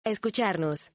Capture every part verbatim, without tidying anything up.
Escucharnos.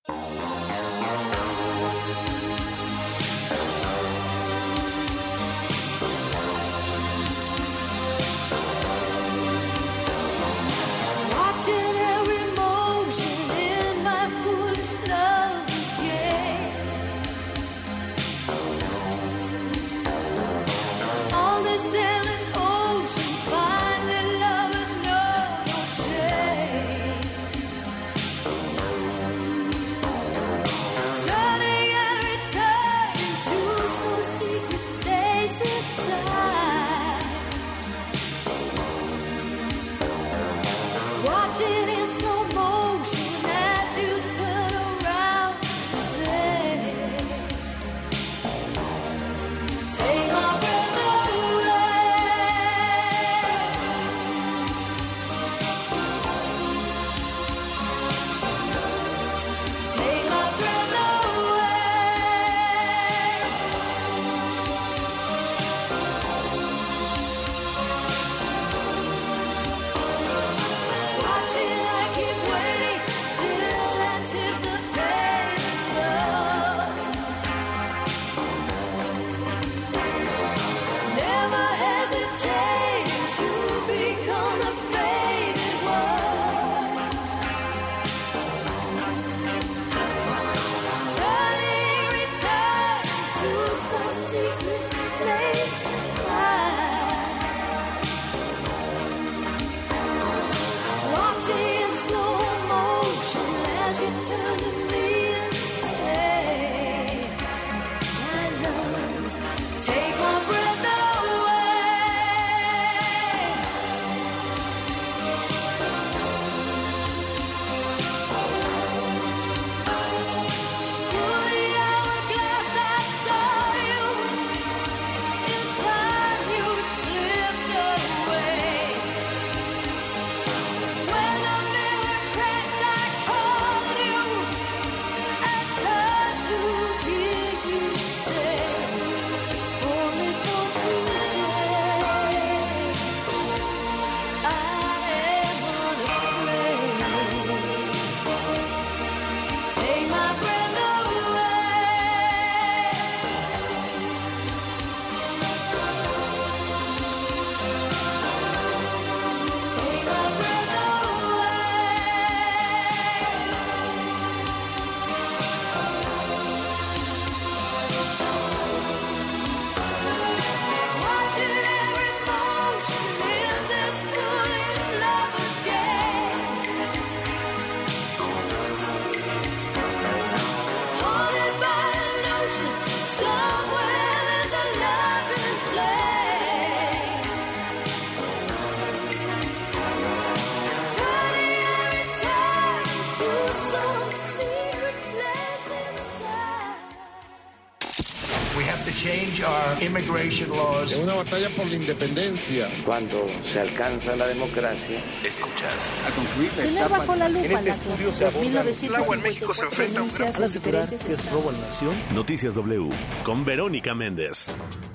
Immigration laws. Es una batalla por la independencia. Cuando se alcanza la democracia, escuchas a concluir la Tener etapa. bajo la lupa En este la estudio se aborda el agua en México se enfrenta a un gran las diferentes que es robo a la nación. Noticias W con Verónica Méndez.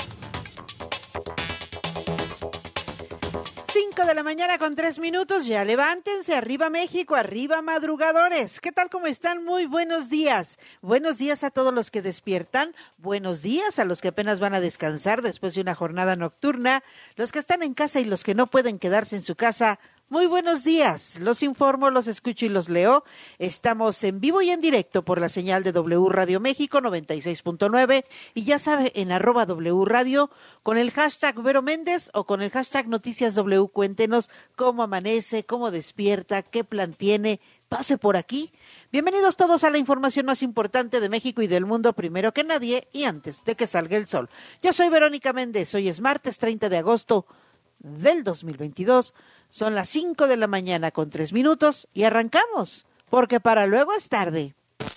cinco de la mañana con tres minutos, ya levántense, arriba México, arriba madrugadores. ¿Qué tal, cómo están? Muy buenos días. Buenos días a todos los que despiertan, buenos días a los que apenas van a descansar después de una jornada nocturna, los que están en casa y los que no pueden quedarse en su casa. Muy buenos días, los informo, los escucho y los leo. Estamos en vivo y en directo por la señal de W Radio México noventa y seis punto nueve y ya sabe, en arroba W Radio con el hashtag Vero Méndez o con el hashtag Noticias W. Cuéntenos cómo amanece, cómo despierta, qué plan tiene. Pase por aquí. Bienvenidos todos a la información más importante de México y del mundo, primero que nadie y antes de que salga el sol. Yo soy Verónica Méndez, hoy es martes treinta de agosto del dos mil veintidós. Son las cinco de la mañana con tres minutos y arrancamos, porque para luego es tarde.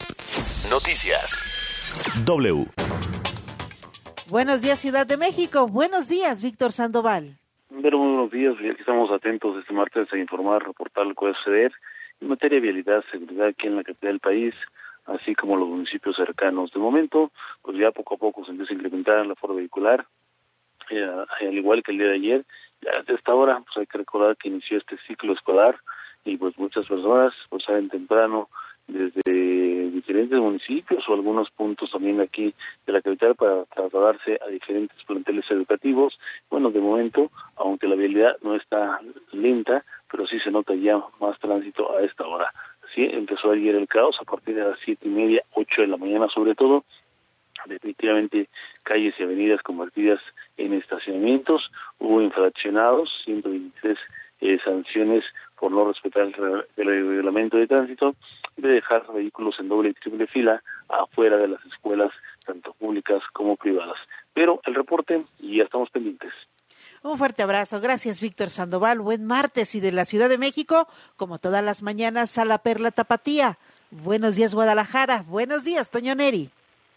Noticias W. Buenos días, Ciudad de México. Buenos días, Víctor Sandoval. Pero muy buenos días, y aquí estamos atentos este martes a informar, reportar lo que va a suceder en materia de vialidad, seguridad aquí en la capital del país, así como los municipios cercanos. De momento, pues ya poco a poco se empieza a incrementar el aforo vehicular, eh, al igual que el día de ayer. Ya desde esta hora, pues hay que recordar que inició este ciclo escolar y pues muchas personas pues salen temprano desde diferentes municipios o algunos puntos también aquí de la capital para trasladarse a diferentes planteles educativos. Bueno, de momento, aunque la vialidad no está lenta, pero sí se nota ya más tránsito a esta hora. Sí, empezó ayer el caos a partir de las siete y media, ocho de la mañana sobre todo. Definitivamente calles y avenidas convertidas en estacionamientos, hubo infraccionados, ciento veintitrés eh, sanciones por no respetar el, re- el reglamento de tránsito, de dejar vehículos en doble y triple fila afuera de las escuelas, tanto públicas como privadas. Pero el reporte, y ya estamos pendientes. Un fuerte abrazo. Gracias, Víctor Sandoval. Buen martes. Y de la Ciudad de México, como todas las mañanas, a la Perla Tapatía. Buenos días, Guadalajara. Buenos días, Toño Neri.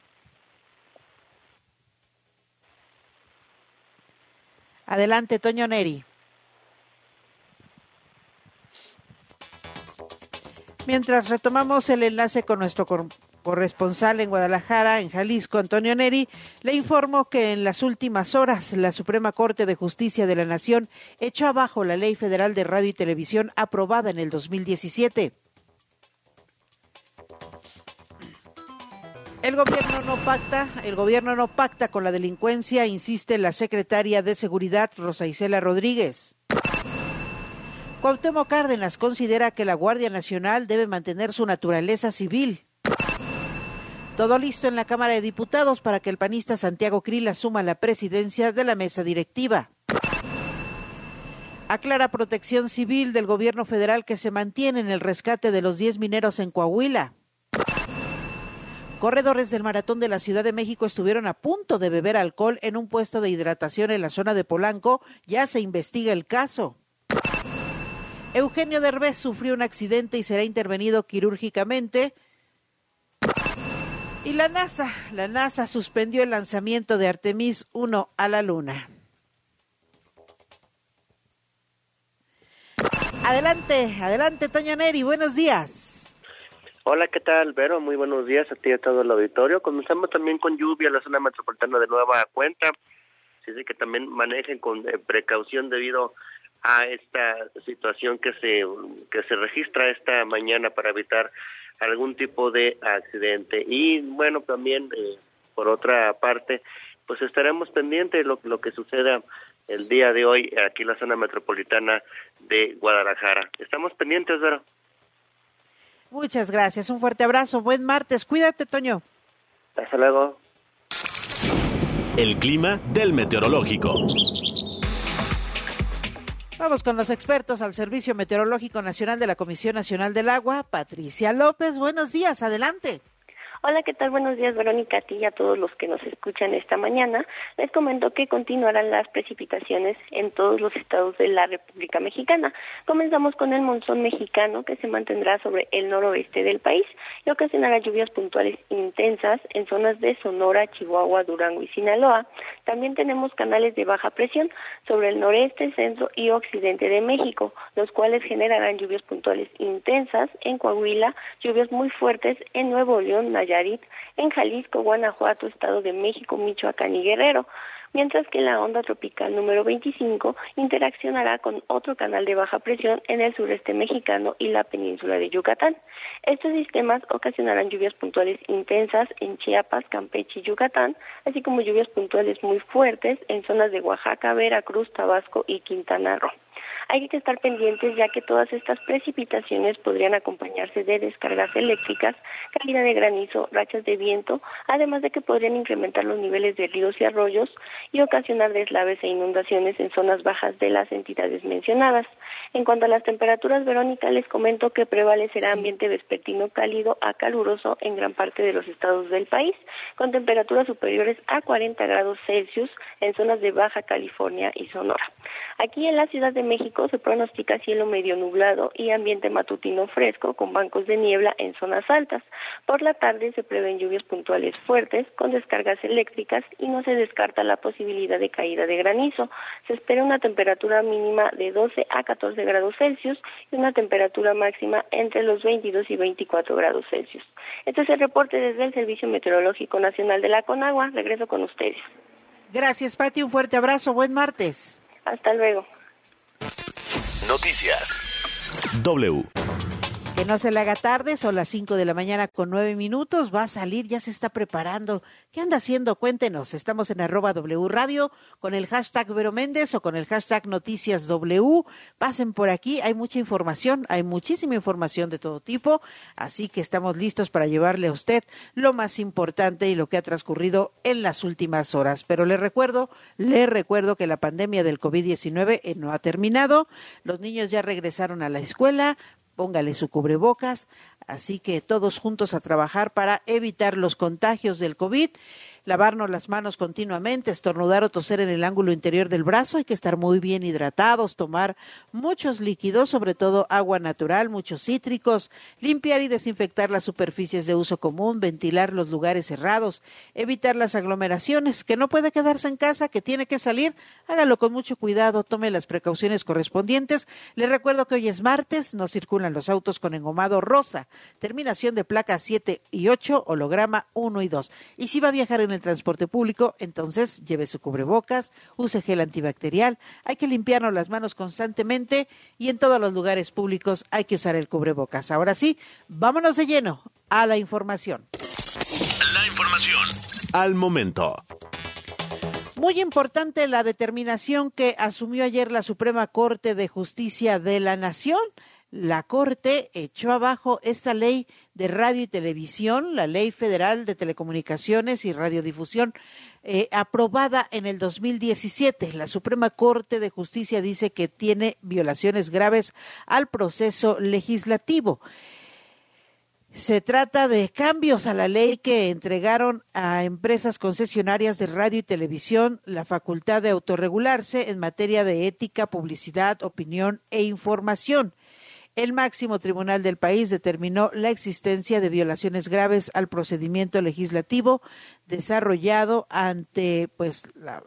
Adelante, Toño Neri. Mientras retomamos el enlace con nuestro cor- corresponsal en Guadalajara, en Jalisco, Antonio Neri, le informo que en las últimas horas la Suprema Corte de Justicia de la Nación echó abajo la Ley Federal de Radio y Televisión aprobada en el dos mil diecisiete. El gobierno no pacta, el gobierno no pacta con la delincuencia, insiste la secretaria de Seguridad, Rosa Isela Rodríguez. Cuauhtémoc Cárdenas considera que la Guardia Nacional debe mantener su naturaleza civil. Todo listo en la Cámara de Diputados para que el panista Santiago Krill asuma la presidencia de la mesa directiva. Aclara Protección Civil del gobierno federal que se mantiene en el rescate de los diez mineros en Coahuila. Corredores del Maratón de la Ciudad de México estuvieron a punto de beber alcohol en un puesto de hidratación en la zona de Polanco. Ya se investiga el caso. Eugenio Derbez sufrió un accidente y será intervenido quirúrgicamente. Y la NASA, la NASA suspendió el lanzamiento de Artemis uno a la Luna. Adelante, adelante, Toño Neri, buenos días. Hola, ¿qué tal, Vero? Muy buenos días a ti y a todo el auditorio. Comenzamos también con lluvia en la zona metropolitana de Nueva Cuenta. Así que también manejen con eh, precaución debido a esta situación que se que se registra esta mañana para evitar algún tipo de accidente. Y bueno, también eh, por otra parte, pues estaremos pendientes de lo, lo que suceda el día de hoy aquí en la zona metropolitana de Guadalajara. Estamos pendientes, Vero. Muchas gracias, un fuerte abrazo, buen martes, cuídate, Toño. Hasta luego. El clima del meteorológico. Vamos con los expertos al Servicio Meteorológico Nacional de la Comisión Nacional del Agua, Patricia López, buenos días, adelante. Hola, ¿qué tal? Buenos días, Verónica, a ti y a todos los que nos escuchan esta mañana. Les comento que continuarán las precipitaciones en todos los estados de la República Mexicana. Comenzamos con el monzón mexicano, que se mantendrá sobre el noroeste del país y ocasionará lluvias puntuales intensas en zonas de Sonora, Chihuahua, Durango y Sinaloa. También tenemos canales de baja presión sobre el noreste, centro y occidente de México, los cuales generarán lluvias puntuales intensas en Coahuila, lluvias muy fuertes en Nuevo León, Nayarit, en Jalisco, Guanajuato, Estado de México, Michoacán y Guerrero, mientras que la onda tropical número veinticinco interaccionará con otro canal de baja presión en el sureste mexicano y la península de Yucatán. Estos sistemas ocasionarán lluvias puntuales intensas en Chiapas, Campeche y Yucatán, así como lluvias puntuales muy fuertes en zonas de Oaxaca, Veracruz, Tabasco y Quintana Roo. Hay que estar pendientes ya que todas estas precipitaciones podrían acompañarse de descargas eléctricas, caída de granizo, rachas de viento, además de que podrían incrementar los niveles de ríos y arroyos y ocasionar deslaves e inundaciones en zonas bajas de las entidades mencionadas. En cuanto a las temperaturas, Verónica, les comento que prevalecerá ambiente vespertino cálido a caluroso en gran parte de los estados del país, con temperaturas superiores a cuarenta grados Celsius en zonas de Baja California y Sonora. Aquí en la Ciudad de México se pronostica cielo medio nublado y ambiente matutino fresco con bancos de niebla en zonas altas. Por la tarde se prevén lluvias puntuales fuertes con descargas eléctricas y no se descarta la posibilidad de caída de granizo. Se espera una temperatura mínima de doce a catorce grados Celsius y una temperatura máxima entre los veintidós y veinticuatro grados Celsius. Este es el reporte desde el Servicio Meteorológico Nacional de la Conagua. Regreso con ustedes. Gracias, Pati, un fuerte abrazo, buen martes. Hasta luego. Noticias. W. Que no se le haga tarde, son las cinco de la mañana con nueve minutos, va a salir, ya se está preparando. ¿Qué anda haciendo? Cuéntenos, estamos en arroba W Radio con el hashtag Vero Méndez o con el hashtag Noticias W. Pasen por aquí, hay mucha información, hay muchísima información de todo tipo, así que estamos listos para llevarle a usted lo más importante y lo que ha transcurrido en las últimas horas. Pero le recuerdo, le recuerdo que la pandemia del COVID diecinueve no ha terminado, los niños ya regresaron a la escuela, póngale su cubrebocas, así que todos juntos a trabajar para evitar los contagios del COVID, lavarnos las manos continuamente, estornudar o toser en el ángulo interior del brazo, hay que estar muy bien hidratados, tomar muchos líquidos, sobre todo agua natural, muchos cítricos, limpiar y desinfectar las superficies de uso común, ventilar los lugares cerrados, evitar las aglomeraciones, que no puede quedarse en casa, que tiene que salir, hágalo con mucho cuidado, tome las precauciones correspondientes. Les recuerdo que hoy es martes, no circulan los autos con engomado rosa, terminación de placas siete y ocho, holograma uno y dos. Y si va a viajar en el transporte público, entonces lleve su cubrebocas, use gel antibacterial, hay que limpiarnos las manos constantemente y en todos los lugares públicos hay que usar el cubrebocas. Ahora sí, vámonos de lleno a la información. La información al momento. Muy importante la determinación que asumió ayer la Suprema Corte de Justicia de la Nación. La Corte echó abajo esta ley de radio y televisión, la Ley Federal de Telecomunicaciones y Radiodifusión, eh, aprobada en el dos mil diecisiete. La Suprema Corte de Justicia dice que tiene violaciones graves al proceso legislativo. Se trata de cambios a la ley que entregaron a empresas concesionarias de radio y televisión la facultad de autorregularse en materia de ética, publicidad, opinión e información. El máximo tribunal del país determinó la existencia de violaciones graves al procedimiento legislativo desarrollado ante pues la,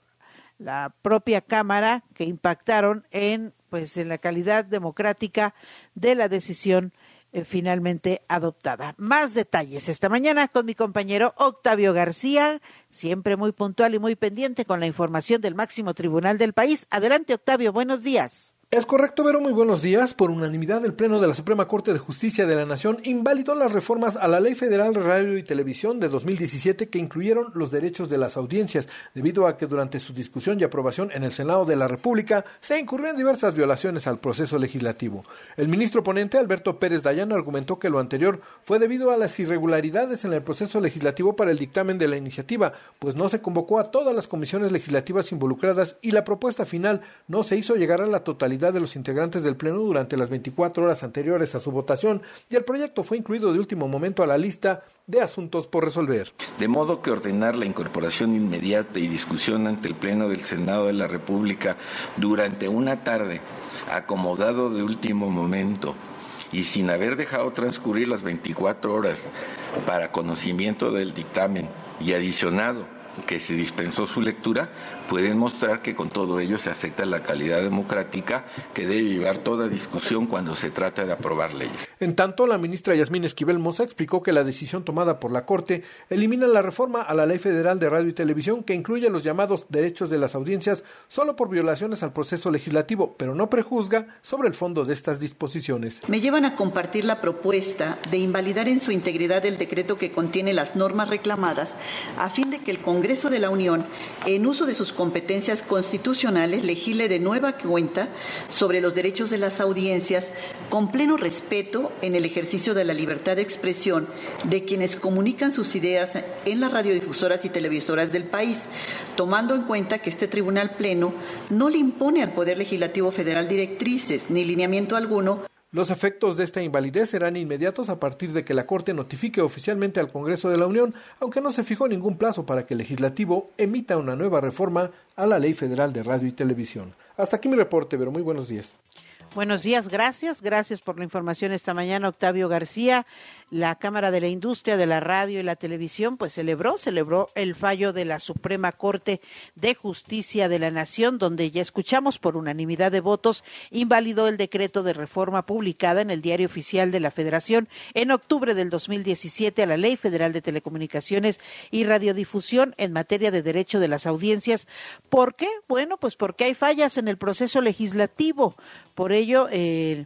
la propia Cámara, que impactaron en pues en la calidad democrática de la decisión eh, finalmente adoptada. Más detalles esta mañana con mi compañero Octavio García, siempre muy puntual y muy pendiente con la información del máximo tribunal del país. Adelante, Octavio, buenos días. Es correcto, Vero, muy buenos días. Por unanimidad, el Pleno de la Suprema Corte de Justicia de la Nación invalidó las reformas a la Ley Federal de Radio y Televisión de dos mil diecisiete que incluyeron los derechos de las audiencias, debido a que durante su discusión y aprobación en el Senado de la República se incurrió en diversas violaciones al proceso legislativo. El ministro ponente, Alberto Pérez Dayán, argumentó que lo anterior fue debido a las irregularidades en el proceso legislativo para el dictamen de la iniciativa, pues no se convocó a todas las comisiones legislativas involucradas y la propuesta final no se hizo llegar a la totalidad de los integrantes del Pleno durante las veinticuatro horas anteriores a su votación, y el proyecto fue incluido de último momento a la lista de asuntos por resolver. De modo que ordenar la incorporación inmediata y discusión ante el Pleno del Senado de la República durante una tarde, acomodado de último momento y sin haber dejado transcurrir las veinticuatro horas para conocimiento del dictamen y adicionado que se dispensó su lectura, pueden mostrar que con todo ello se afecta la calidad democrática que debe llevar toda discusión cuando se trata de aprobar leyes. En tanto, la ministra Yasmín Esquivel Moza explicó que la decisión tomada por la Corte elimina la reforma a la Ley Federal de Radio y Televisión, que incluye los llamados derechos de las audiencias solo por violaciones al proceso legislativo, pero no prejuzga sobre el fondo de estas disposiciones. Me llevan a compartir la propuesta de invalidar en su integridad el decreto que contiene las normas reclamadas, a fin de que el Congreso de la Unión, en uso de sus competencias constitucionales, legisle de nueva cuenta sobre los derechos de las audiencias, con pleno respeto en el ejercicio de la libertad de expresión de quienes comunican sus ideas en las radiodifusoras y televisoras del país, tomando en cuenta que este Tribunal Pleno no le impone al Poder Legislativo Federal directrices ni lineamiento alguno. Los efectos de esta invalidez serán inmediatos a partir de que la Corte notifique oficialmente al Congreso de la Unión, aunque no se fijó ningún plazo para que el Legislativo emita una nueva reforma a la Ley Federal de Radio y Televisión. Hasta aquí mi reporte, pero muy buenos días. Buenos días, gracias, gracias por la información esta mañana, Octavio García. La Cámara de la Industria de la Radio y la Televisión pues celebró, celebró el fallo de la Suprema Corte de Justicia de la Nación, donde ya escuchamos por unanimidad de votos, invalidó el decreto de reforma publicada en el Diario Oficial de la Federación en octubre del dos mil diecisiete a la Ley Federal de Telecomunicaciones y Radiodifusión en materia de derecho de las audiencias. ¿Por qué? Bueno, pues porque hay fallas en el proceso legislativo. Por ello, eh,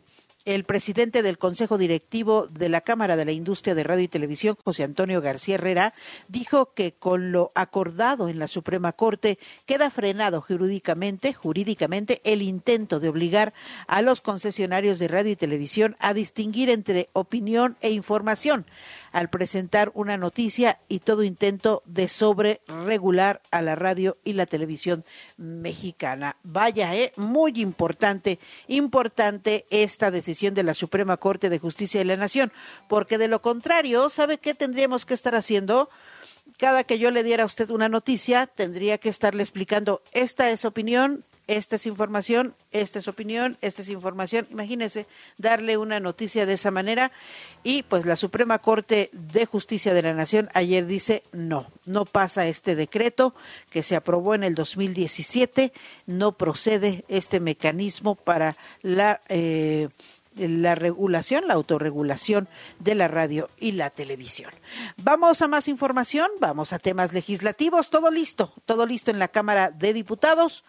El presidente del Consejo Directivo de la Cámara de la Industria de Radio y Televisión, José Antonio García Herrera, dijo que con lo acordado en la Suprema Corte queda frenado jurídicamente, jurídicamente el intento de obligar a los concesionarios de radio y televisión a distinguir entre opinión e información al presentar una noticia y todo intento de sobreregular a la radio y la televisión mexicana. Vaya, eh, muy importante, importante esta decisión de la Suprema Corte de Justicia de la Nación, porque de lo contrario, ¿sabe qué tendríamos que estar haciendo? Cada que yo le diera a usted una noticia, tendría que estarle explicando, esta es opinión, esta es información, esta es opinión, esta es información. Imagínese darle una noticia de esa manera y pues la Suprema Corte de Justicia de la Nación ayer dice no, no pasa este decreto que se aprobó en el dos mil diecisiete, no procede este mecanismo para la eh, la regulación, la autorregulación de la radio y la televisión. Vamos a más información, vamos a temas legislativos, todo listo, todo listo en la Cámara de Diputados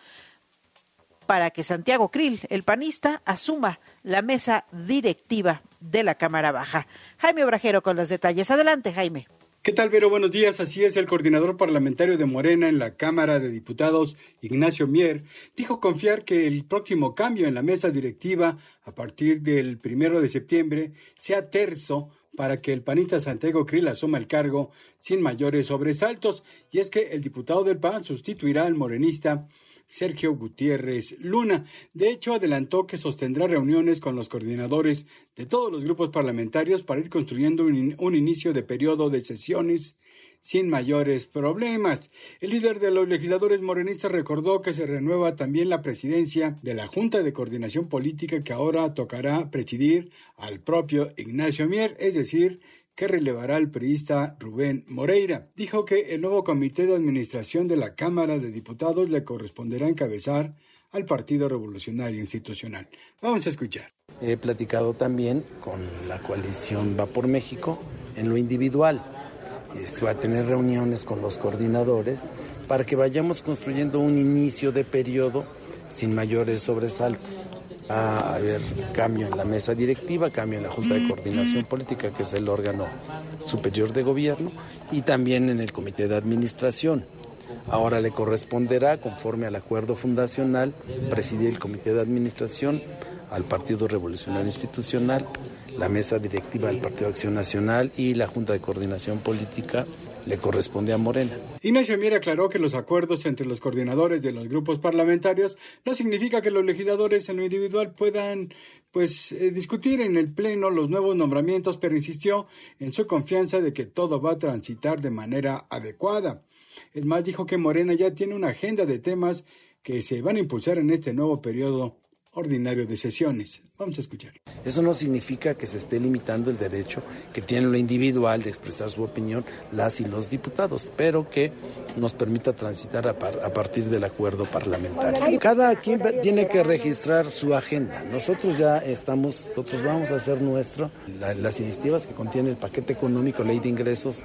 para que Santiago Krill, el panista, asuma la mesa directiva de la Cámara Baja. Jaime Obrajero con los detalles. Adelante, Jaime. ¿Qué tal, Vero? Buenos días. Así es, el coordinador parlamentario de Morena en la Cámara de Diputados, Ignacio Mier, dijo confiar que el próximo cambio en la mesa directiva a partir del primero de septiembre sea terzo para que el panista Santiago Krill asuma el cargo sin mayores sobresaltos. Y es que el diputado del P A N sustituirá al morenista Sergio Gutiérrez Luna. De hecho, adelantó que sostendrá reuniones con los coordinadores de todos los grupos parlamentarios para ir construyendo un, un inicio de periodo de sesiones sin mayores problemas. El líder de los legisladores morenistas recordó que se renueva también la presidencia de la Junta de Coordinación Política, que ahora tocará presidir al propio Ignacio Mier, es decir, que relevará al priista Rubén Moreira. Dijo que el nuevo comité de administración de la Cámara de Diputados le corresponderá encabezar al Partido Revolucionario Institucional. Vamos a escuchar. He platicado también con la coalición Va por México en lo individual. Se va a tener reuniones con los coordinadores para que vayamos construyendo un inicio de periodo sin mayores sobresaltos. Va a haber cambio en la mesa directiva, cambio en la Junta de Coordinación Política, que es el órgano superior de gobierno, y también en el Comité de Administración. Ahora le corresponderá, conforme al acuerdo fundacional, presidir el Comité de Administración al Partido Revolucionario Institucional, la mesa directiva del Partido de Acción Nacional y la Junta de Coordinación Política le corresponde a Morena. Ignacio Mier aclaró que los acuerdos entre los coordinadores de los grupos parlamentarios no significa que los legisladores en lo individual puedan pues eh, discutir en el Pleno los nuevos nombramientos, pero insistió en su confianza de que todo va a transitar de manera adecuada. Es más, dijo que Morena ya tiene una agenda de temas que se van a impulsar en este nuevo periodo ordinario de sesiones. Vamos a escuchar. Eso no significa que se esté limitando el derecho que tiene lo individual de expresar su opinión las y los diputados, pero que nos permita transitar a, par, a partir del acuerdo parlamentario. Cada quien tiene que registrar su agenda. Nosotros ya estamos, nosotros vamos a hacer nuestro, la, las iniciativas que contiene el paquete económico, ley de ingresos,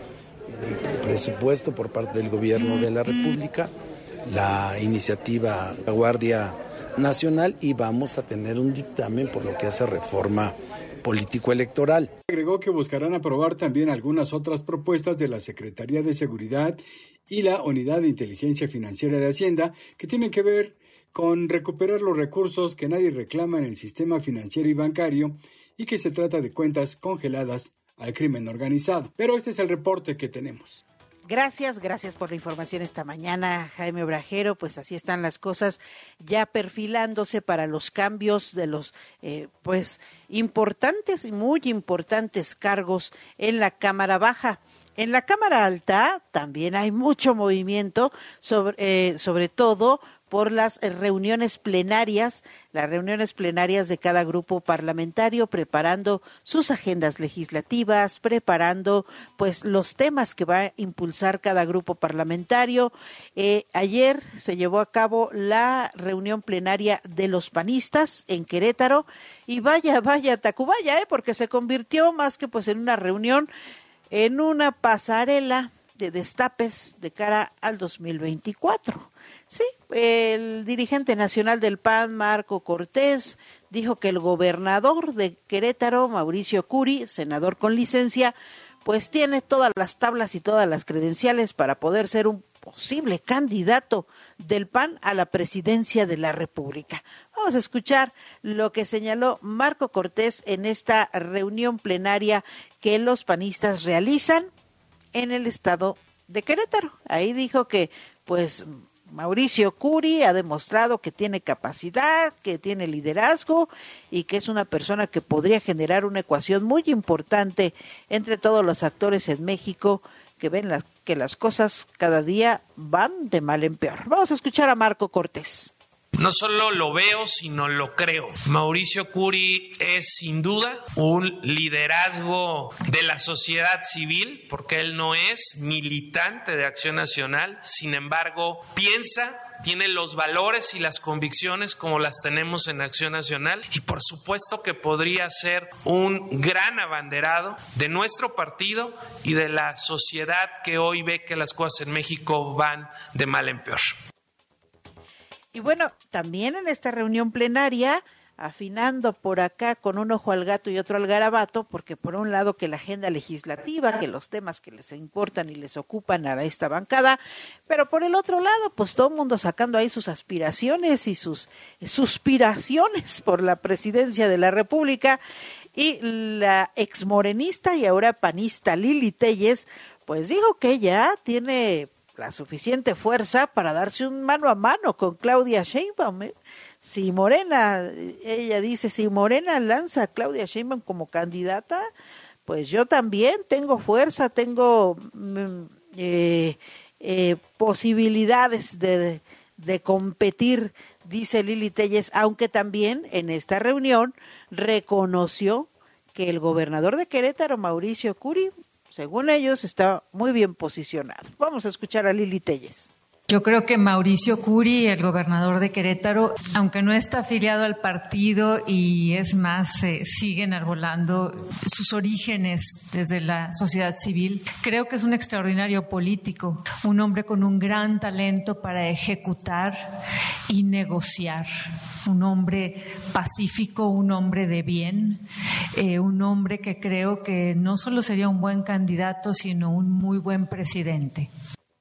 el presupuesto por parte del gobierno de la República, la iniciativa Guardia Nacional, y vamos a tener un dictamen por lo que hace reforma político-electoral. Agregó que buscarán aprobar también algunas otras propuestas de la Secretaría de Seguridad y la Unidad de Inteligencia Financiera de Hacienda que tienen que ver con recuperar los recursos que nadie reclama en el sistema financiero y bancario y que se trata de cuentas congeladas al crimen organizado. Pero este es el reporte que tenemos. Gracias, gracias por la información esta mañana, Jaime Obrajero. Pues así están las cosas, ya perfilándose para los cambios de los eh, pues importantes y muy importantes cargos en la Cámara Baja. En la Cámara Alta también hay mucho movimiento, sobre, eh, sobre todo por las reuniones plenarias, las reuniones plenarias de cada grupo parlamentario, preparando sus agendas legislativas, preparando pues los temas que va a impulsar cada grupo parlamentario. Eh, ayer se llevó a cabo la reunión plenaria de los panistas en Querétaro y vaya, vaya Tacubaya, eh, porque se convirtió más que pues en una reunión, en una pasarela de destapes de cara al dos mil veinticuatro. Sí, el dirigente nacional del P A N, Marco Cortés, dijo que el gobernador de Querétaro, Mauricio Curi, senador con licencia, pues tiene todas las tablas y todas las credenciales para poder ser un posible candidato del P A N a la presidencia de la República. Vamos a escuchar lo que señaló Marco Cortés en esta reunión plenaria que los panistas realizan en el estado de Querétaro. Ahí dijo que, pues, Mauricio Curi ha demostrado que tiene capacidad, que tiene liderazgo y que es una persona que podría generar una ecuación muy importante entre todos los actores en México que ven las, que las cosas cada día van de mal en peor. Vamos a escuchar a Marco Cortés. No solo lo veo, sino lo creo. Mauricio Curi es sin duda un liderazgo de la sociedad civil, porque él no es militante de Acción Nacional, sin embargo, piensa, tiene los valores y las convicciones como las tenemos en Acción Nacional y por supuesto que podría ser un gran abanderado de nuestro partido y de la sociedad que hoy ve que las cosas en México van de mal en peor. Y bueno, también en esta reunión plenaria, afinando por acá con un ojo al gato y otro al garabato, porque por un lado que la agenda legislativa, que los temas que les importan y les ocupan a esta bancada, pero por el otro lado, pues todo el mundo sacando ahí sus aspiraciones y sus suspiraciones por la presidencia de la República, y la exmorenista y ahora panista Lili Téllez, pues dijo que ya tiene la suficiente fuerza para darse un mano a mano con Claudia Sheinbaum. ¿eh? Si Morena, ella dice, si Morena lanza a Claudia Sheinbaum como candidata, pues yo también tengo fuerza, tengo eh, eh, posibilidades de, de competir, dice Lili Téllez, aunque también en esta reunión reconoció que el gobernador de Querétaro, Mauricio Curi, según ellos, está muy bien posicionado. Vamos a escuchar a Lili Téllez. Yo creo que Mauricio Curi, el gobernador de Querétaro, aunque no está afiliado al partido y es más, eh, sigue enarbolando sus orígenes desde la sociedad civil, creo que es un extraordinario político, un hombre con un gran talento para ejecutar y negociar, un hombre pacífico, un hombre de bien, eh, un hombre que creo que no solo sería un buen candidato, sino un muy buen presidente.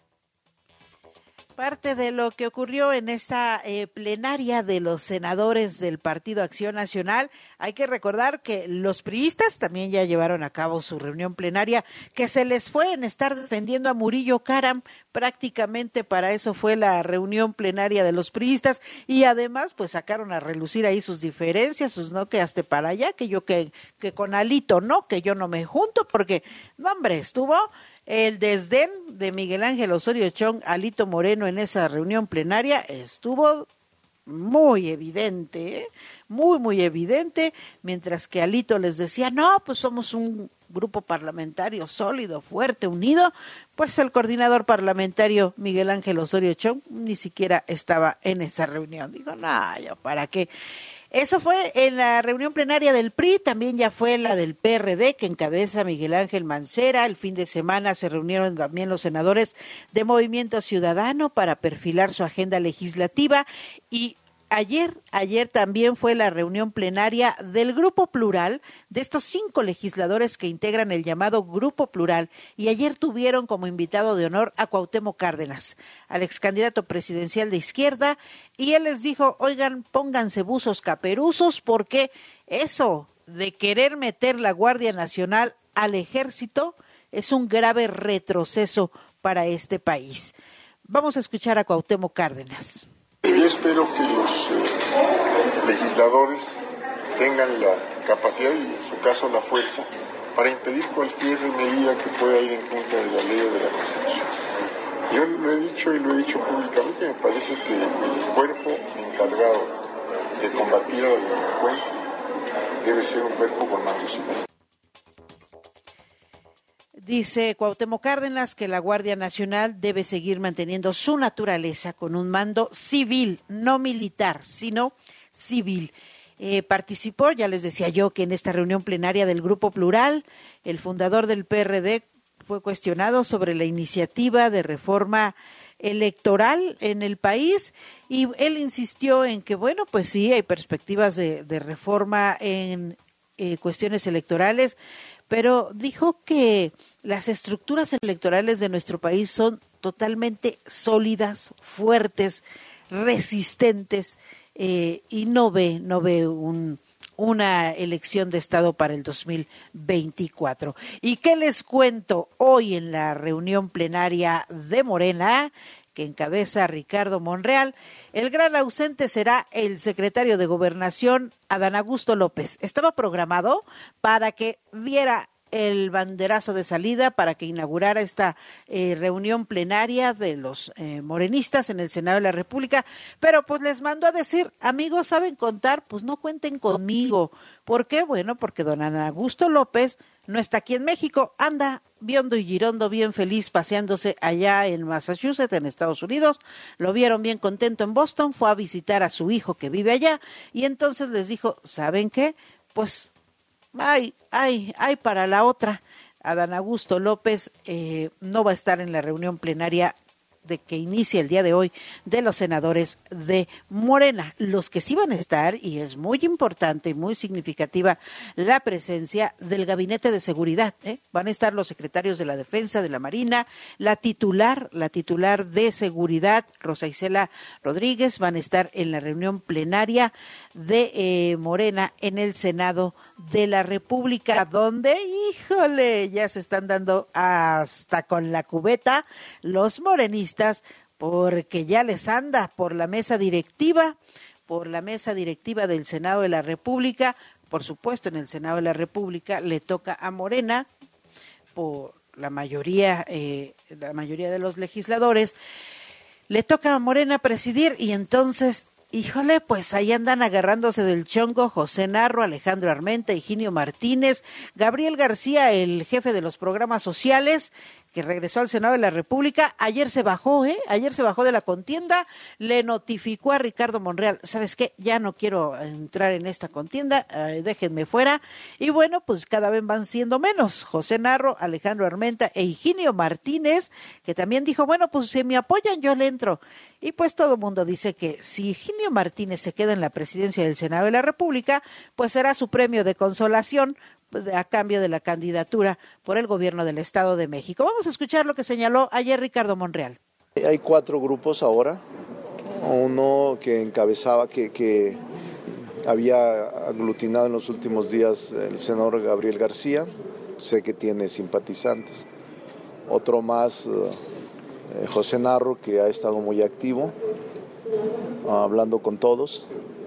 Parte de lo que ocurrió en esta eh, plenaria de los senadores del Partido Acción Nacional, hay que recordar que los priistas también ya llevaron a cabo su reunión plenaria, que se les fue en estar defendiendo a Murillo Karam, prácticamente para eso fue la reunión plenaria de los priistas, y además pues sacaron a relucir ahí sus diferencias, sus no que hasta para allá, que yo que, que con Alito no, que yo no me junto, porque, no hombre, estuvo el desdén de Miguel Ángel Osorio Chong, Alito Moreno en esa reunión plenaria estuvo muy evidente, ¿eh? muy, muy evidente, mientras que Alito les decía, no, pues somos un grupo parlamentario sólido, fuerte, unido, pues el coordinador parlamentario Miguel Ángel Osorio Chong ni siquiera estaba en esa reunión. Digo, no, yo, ¿para qué? Eso fue en la reunión plenaria del P R I, también ya fue la del P R D que encabeza Miguel Ángel Mancera. El fin de semana se reunieron también los senadores de Movimiento Ciudadano para perfilar su agenda legislativa y Ayer, ayer también fue la reunión plenaria del Grupo Plural, de estos cinco legisladores que integran el llamado Grupo Plural, y ayer tuvieron como invitado de honor a Cuauhtémoc Cárdenas, al ex candidato presidencial de izquierda, y él les dijo, oigan, pónganse buzos caperuzos, porque eso de querer meter la Guardia Nacional al ejército es un grave retroceso para este país. Vamos a escuchar a Cuauhtémoc Cárdenas. Yo espero que los eh, legisladores tengan la capacidad y en su caso la fuerza para impedir cualquier medida que pueda ir en contra de la ley o de la Constitución. Yo lo he dicho y lo he dicho públicamente, me parece que el cuerpo encargado de combatir a la delincuencia debe ser un cuerpo con mando civil. Dice Cuauhtémoc Cárdenas que la Guardia Nacional debe seguir manteniendo su naturaleza con un mando civil, no militar, sino civil. Eh, participó, ya les decía yo, que en esta reunión plenaria del Grupo Plural, el fundador del P R D fue cuestionado sobre la iniciativa de reforma electoral en el país, y él insistió en que, bueno, pues sí, hay perspectivas de, de reforma en eh, cuestiones electorales, pero dijo que las estructuras electorales de nuestro país son totalmente sólidas, fuertes, resistentes, eh, y no ve, no ve un, una elección de Estado para el dos mil veinticuatro. ¿Y qué les cuento hoy en la reunión plenaria de Morena, que encabeza Ricardo Monreal? El gran ausente será el secretario de Gobernación, Adán Augusto López. Estaba programado para que diera el banderazo de salida, para que inaugurara esta eh, reunión plenaria de los eh, morenistas en el Senado de la República, pero pues les mando a decir, amigos, ¿saben contar? Pues no cuenten conmigo. ¿Por qué? Bueno, porque don Adán Augusto López no está aquí en México, anda biondo y girondo, bien feliz, paseándose allá en Massachusetts, en Estados Unidos. Lo vieron bien contento en Boston, fue a visitar a su hijo que vive allá, y entonces les dijo, ¿saben qué? Pues Ay, ay, ay, para la otra. Adán Augusto López eh, no va a estar en la reunión plenaria de que inicia el día de hoy de los senadores de Morena. Los que sí van a estar, y es muy importante y muy significativa la presencia del Gabinete de Seguridad, ¿eh? Van a estar los secretarios de la Defensa, de la Marina, la titular, la titular de Seguridad, Rosa Isela Rodríguez, van a estar en la reunión plenaria de eh, Morena en el Senado de la República, donde, híjole, ya se están dando hasta con la cubeta los morenistas, porque ya les anda por la mesa directiva, por la mesa directiva del Senado de la República. Por supuesto, en el Senado de la República le toca a Morena, por la mayoría, eh, la mayoría de los legisladores, le toca a Morena presidir, y entonces, híjole, pues ahí andan agarrándose del chongo José Narro, Alejandro Armenta, Higinio Martínez, Gabriel García, el jefe de los programas sociales, que regresó al Senado de la República. Ayer se bajó, ¿eh? Ayer se bajó de la contienda, le notificó a Ricardo Monreal, ¿sabes qué? Ya no quiero entrar en esta contienda, eh, déjenme fuera. Y bueno, pues cada vez van siendo menos. José Narro, Alejandro Armenta e Higinio Martínez, que también dijo, bueno, pues si me apoyan, yo le entro. Y pues todo el mundo dice que si Higinio Martínez se queda en la presidencia del Senado de la República, pues será su premio de consolación a cambio de la candidatura por el gobierno del Estado de México. Vamos a escuchar lo que señaló ayer Ricardo Monreal. Hay cuatro grupos ahora, uno que encabezaba, que, que había aglutinado en los últimos días el senador Gabriel García, sé que tiene simpatizantes, otro más, eh, José Narro, que ha estado muy activo, hablando con todos,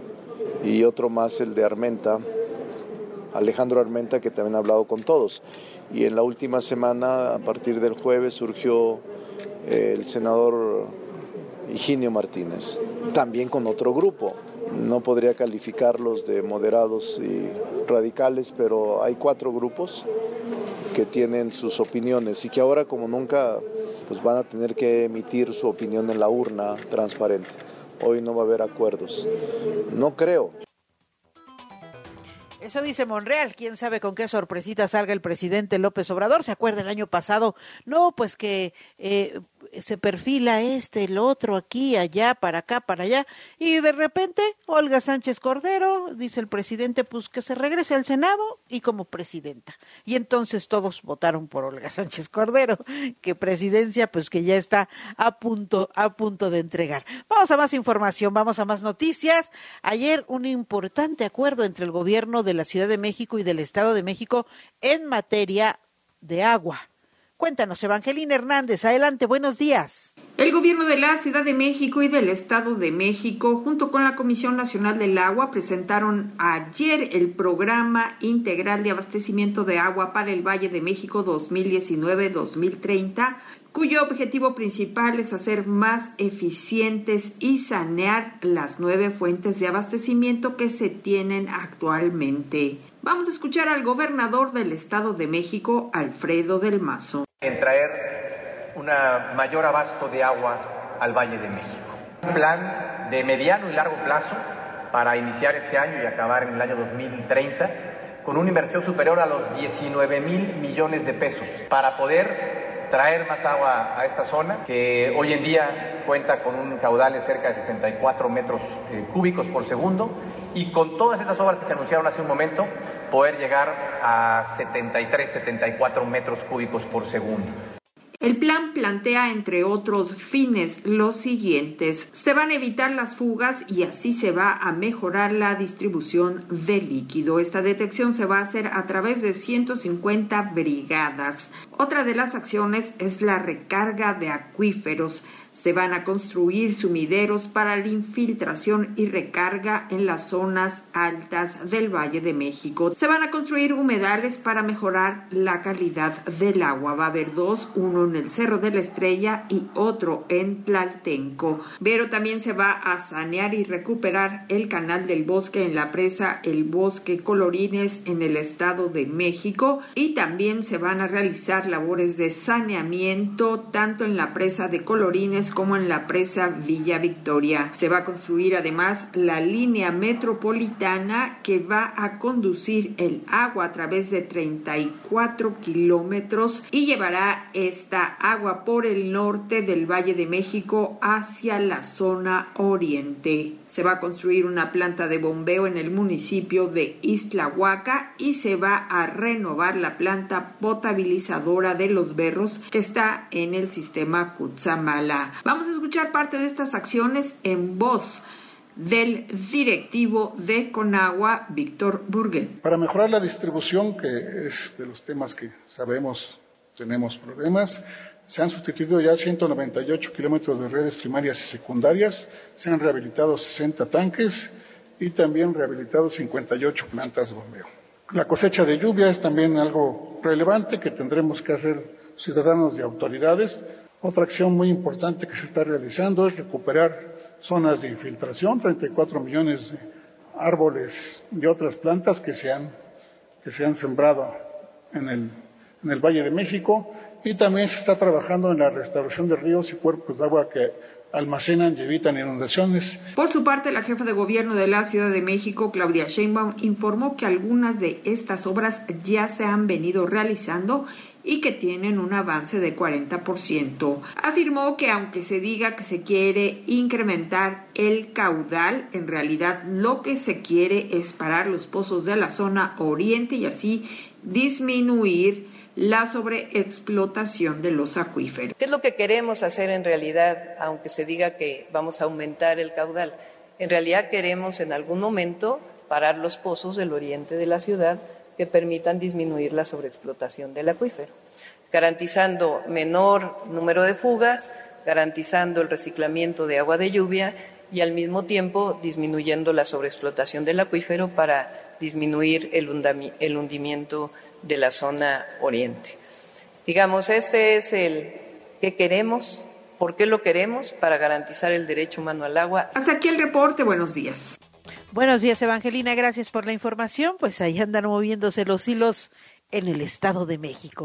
y otro más, el de Armenta, Alejandro Armenta, que también ha hablado con todos. Y en la última semana, a partir del jueves, surgió eh, el senador Higinio Martínez, también con otro grupo. No podría calificarlos de moderados y radicales, pero hay cuatro grupos que tienen sus opiniones y que ahora, como nunca, pues van a tener que emitir su opinión en la urna transparente. Hoy no va a haber acuerdos. No creo. Eso dice Monreal, quién sabe con qué sorpresita salga el presidente López Obrador. ¿Se acuerda el año pasado? No, pues que eh, se perfila este, el otro, aquí, allá, para acá, para allá, y de repente Olga Sánchez Cordero, dice el presidente, pues que se regrese al Senado y como presidenta. Y entonces todos votaron por Olga Sánchez Cordero, que presidencia pues que ya está a punto, a punto de entregar. Vamos a más información, vamos a más noticias. Ayer un importante acuerdo entre el gobierno de la Ciudad de México y del Estado de México en materia de agua. Cuéntanos, Evangelina Hernández, adelante, buenos días. El gobierno de la Ciudad de México y del Estado de México, junto con la Comisión Nacional del Agua, presentaron ayer el Programa Integral de Abastecimiento de Agua para el Valle de México dos mil diecinueve a dos mil treinta, cuyo objetivo principal es hacer más eficientes y sanear las nueve fuentes de abastecimiento que se tienen actualmente. Vamos a escuchar al gobernador del Estado de México, Alfredo del Mazo. En traer un mayor abasto de agua al Valle de México. Un plan de mediano y largo plazo para iniciar este año y acabar en el año dos mil treinta con una inversión superior a los diecinueve mil millones de pesos para poder traer más agua a esta zona, que hoy en día cuenta con un caudal de cerca de sesenta y cuatro metros eh, cúbicos por segundo, y con todas estas obras que se anunciaron hace un momento, poder llegar a setenta y tres, setenta y cuatro metros cúbicos por segundo. El plan plantea, entre otros fines, los siguientes. Se van a evitar las fugas y así se va a mejorar la distribución de líquido. Esta detección se va a hacer a través de ciento cincuenta brigadas. Otra de las acciones es la recarga de acuíferos. Se van a construir sumideros para la infiltración y recarga en las zonas altas del Valle de México. Se van a construir humedales para mejorar la calidad del agua. Va a haber dos, uno en el Cerro de la Estrella y otro en Tlaltenco. Pero también se va a sanear y recuperar el canal del Bosque en la presa El Bosque Colorines en el Estado de México, y también se van a realizar labores de saneamiento tanto en la presa de Colorines como en la presa Villa Victoria. Se va a construir además la línea metropolitana que va a conducir el agua a través de treinta y cuatro kilómetros y llevará esta agua por el norte del Valle de México hacia la zona oriente. Se va a construir una planta de bombeo en el municipio de Ixtlahuaca y se va a renovar la planta potabilizadora de Los Berros que está en el sistema Cutzamala. Vamos a escuchar parte de estas acciones en voz del directivo de Conagua, Víctor Burguel. Para mejorar la distribución, que es de los temas que sabemos tenemos problemas, se han sustituido ya ciento noventa y ocho kilómetros de redes primarias y secundarias, se han rehabilitado sesenta tanques y también rehabilitado cincuenta y ocho plantas de bombeo. La cosecha de lluvia es también algo relevante que tendremos que hacer ciudadanos y autoridades. Otra acción muy importante que se está realizando es recuperar zonas de infiltración, treinta y cuatro millones de árboles y otras plantas que se han, que se han sembrado en el, en el Valle de México, y también se está trabajando en la restauración de ríos y cuerpos de agua que almacenan y evitan inundaciones. Por su parte, la jefa de gobierno de la Ciudad de México, Claudia Sheinbaum, informó que algunas de estas obras ya se han venido realizando y que tienen un avance de cuarenta por ciento. Afirmó que aunque se diga que se quiere incrementar el caudal, en realidad lo que se quiere es parar los pozos de la zona oriente y así disminuir la sobreexplotación de los acuíferos. ¿Qué es lo que queremos hacer en realidad, aunque se diga que vamos a aumentar el caudal? En realidad queremos en algún momento parar los pozos del oriente de la ciudad que permitan disminuir la sobreexplotación del acuífero, garantizando menor número de fugas, garantizando el reciclamiento de agua de lluvia y al mismo tiempo disminuyendo la sobreexplotación del acuífero para disminuir el, hundami- el hundimiento de la zona oriente. Digamos, este es el que queremos, ¿por qué lo queremos? Para garantizar el derecho humano al agua. Hasta aquí el reporte, buenos días. Buenos días, Evangelina, gracias por la información. Pues ahí andan moviéndose los hilos en el Estado de México.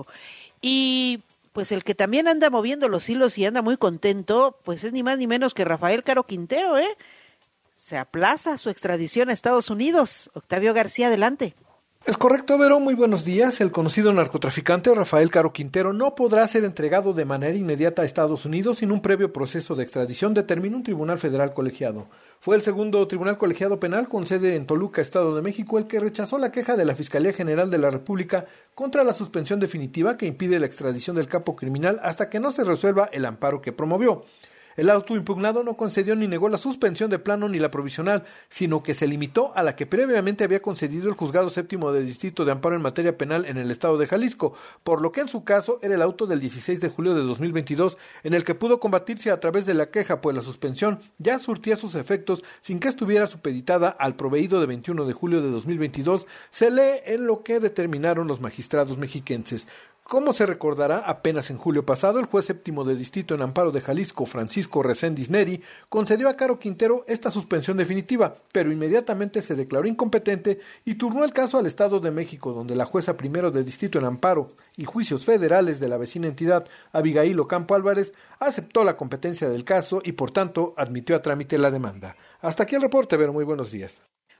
Y pues el que también anda moviendo los hilos y anda muy contento, pues es ni más ni menos que Rafael Caro Quintero, ¿eh? Se aplaza su extradición a Estados Unidos. Octavio García, adelante. Es correcto, Vero, muy buenos días. El conocido narcotraficante Rafael Caro Quintero no podrá ser entregado de manera inmediata a Estados Unidos sin un previo proceso de extradición, determinó un tribunal federal colegiado. Fue el segundo tribunal colegiado penal con sede en Toluca, Estado de México, el que rechazó la queja de la Fiscalía General de la República contra la suspensión definitiva que impide la extradición del capo criminal hasta que no se resuelva el amparo que promovió. El auto impugnado no concedió ni negó la suspensión de plano ni la provisional, sino que se limitó a la que previamente había concedido el Juzgado Séptimo de Distrito de Amparo en Materia Penal en el Estado de Jalisco, por lo que en su caso era el auto del dieciséis de julio de dos mil veintidós, en el que pudo combatirse a través de la queja, pues la suspensión ya surtía sus efectos sin que estuviera supeditada al proveído de veintiuno de julio de dos mil veintidós, se lee en lo que determinaron los magistrados mexiquenses. Como se recordará, apenas en julio pasado, el juez séptimo de distrito en amparo de Jalisco, Francisco Reséndiz Neri, concedió a Caro Quintero esta suspensión definitiva, pero inmediatamente se declaró incompetente y turnó el caso al Estado de México, donde la jueza primero de distrito en amparo y juicios federales de la vecina entidad, Abigail Ocampo Álvarez, aceptó la competencia del caso y por tanto admitió a trámite la demanda. Hasta aquí el reporte, Vero, muy buenos días.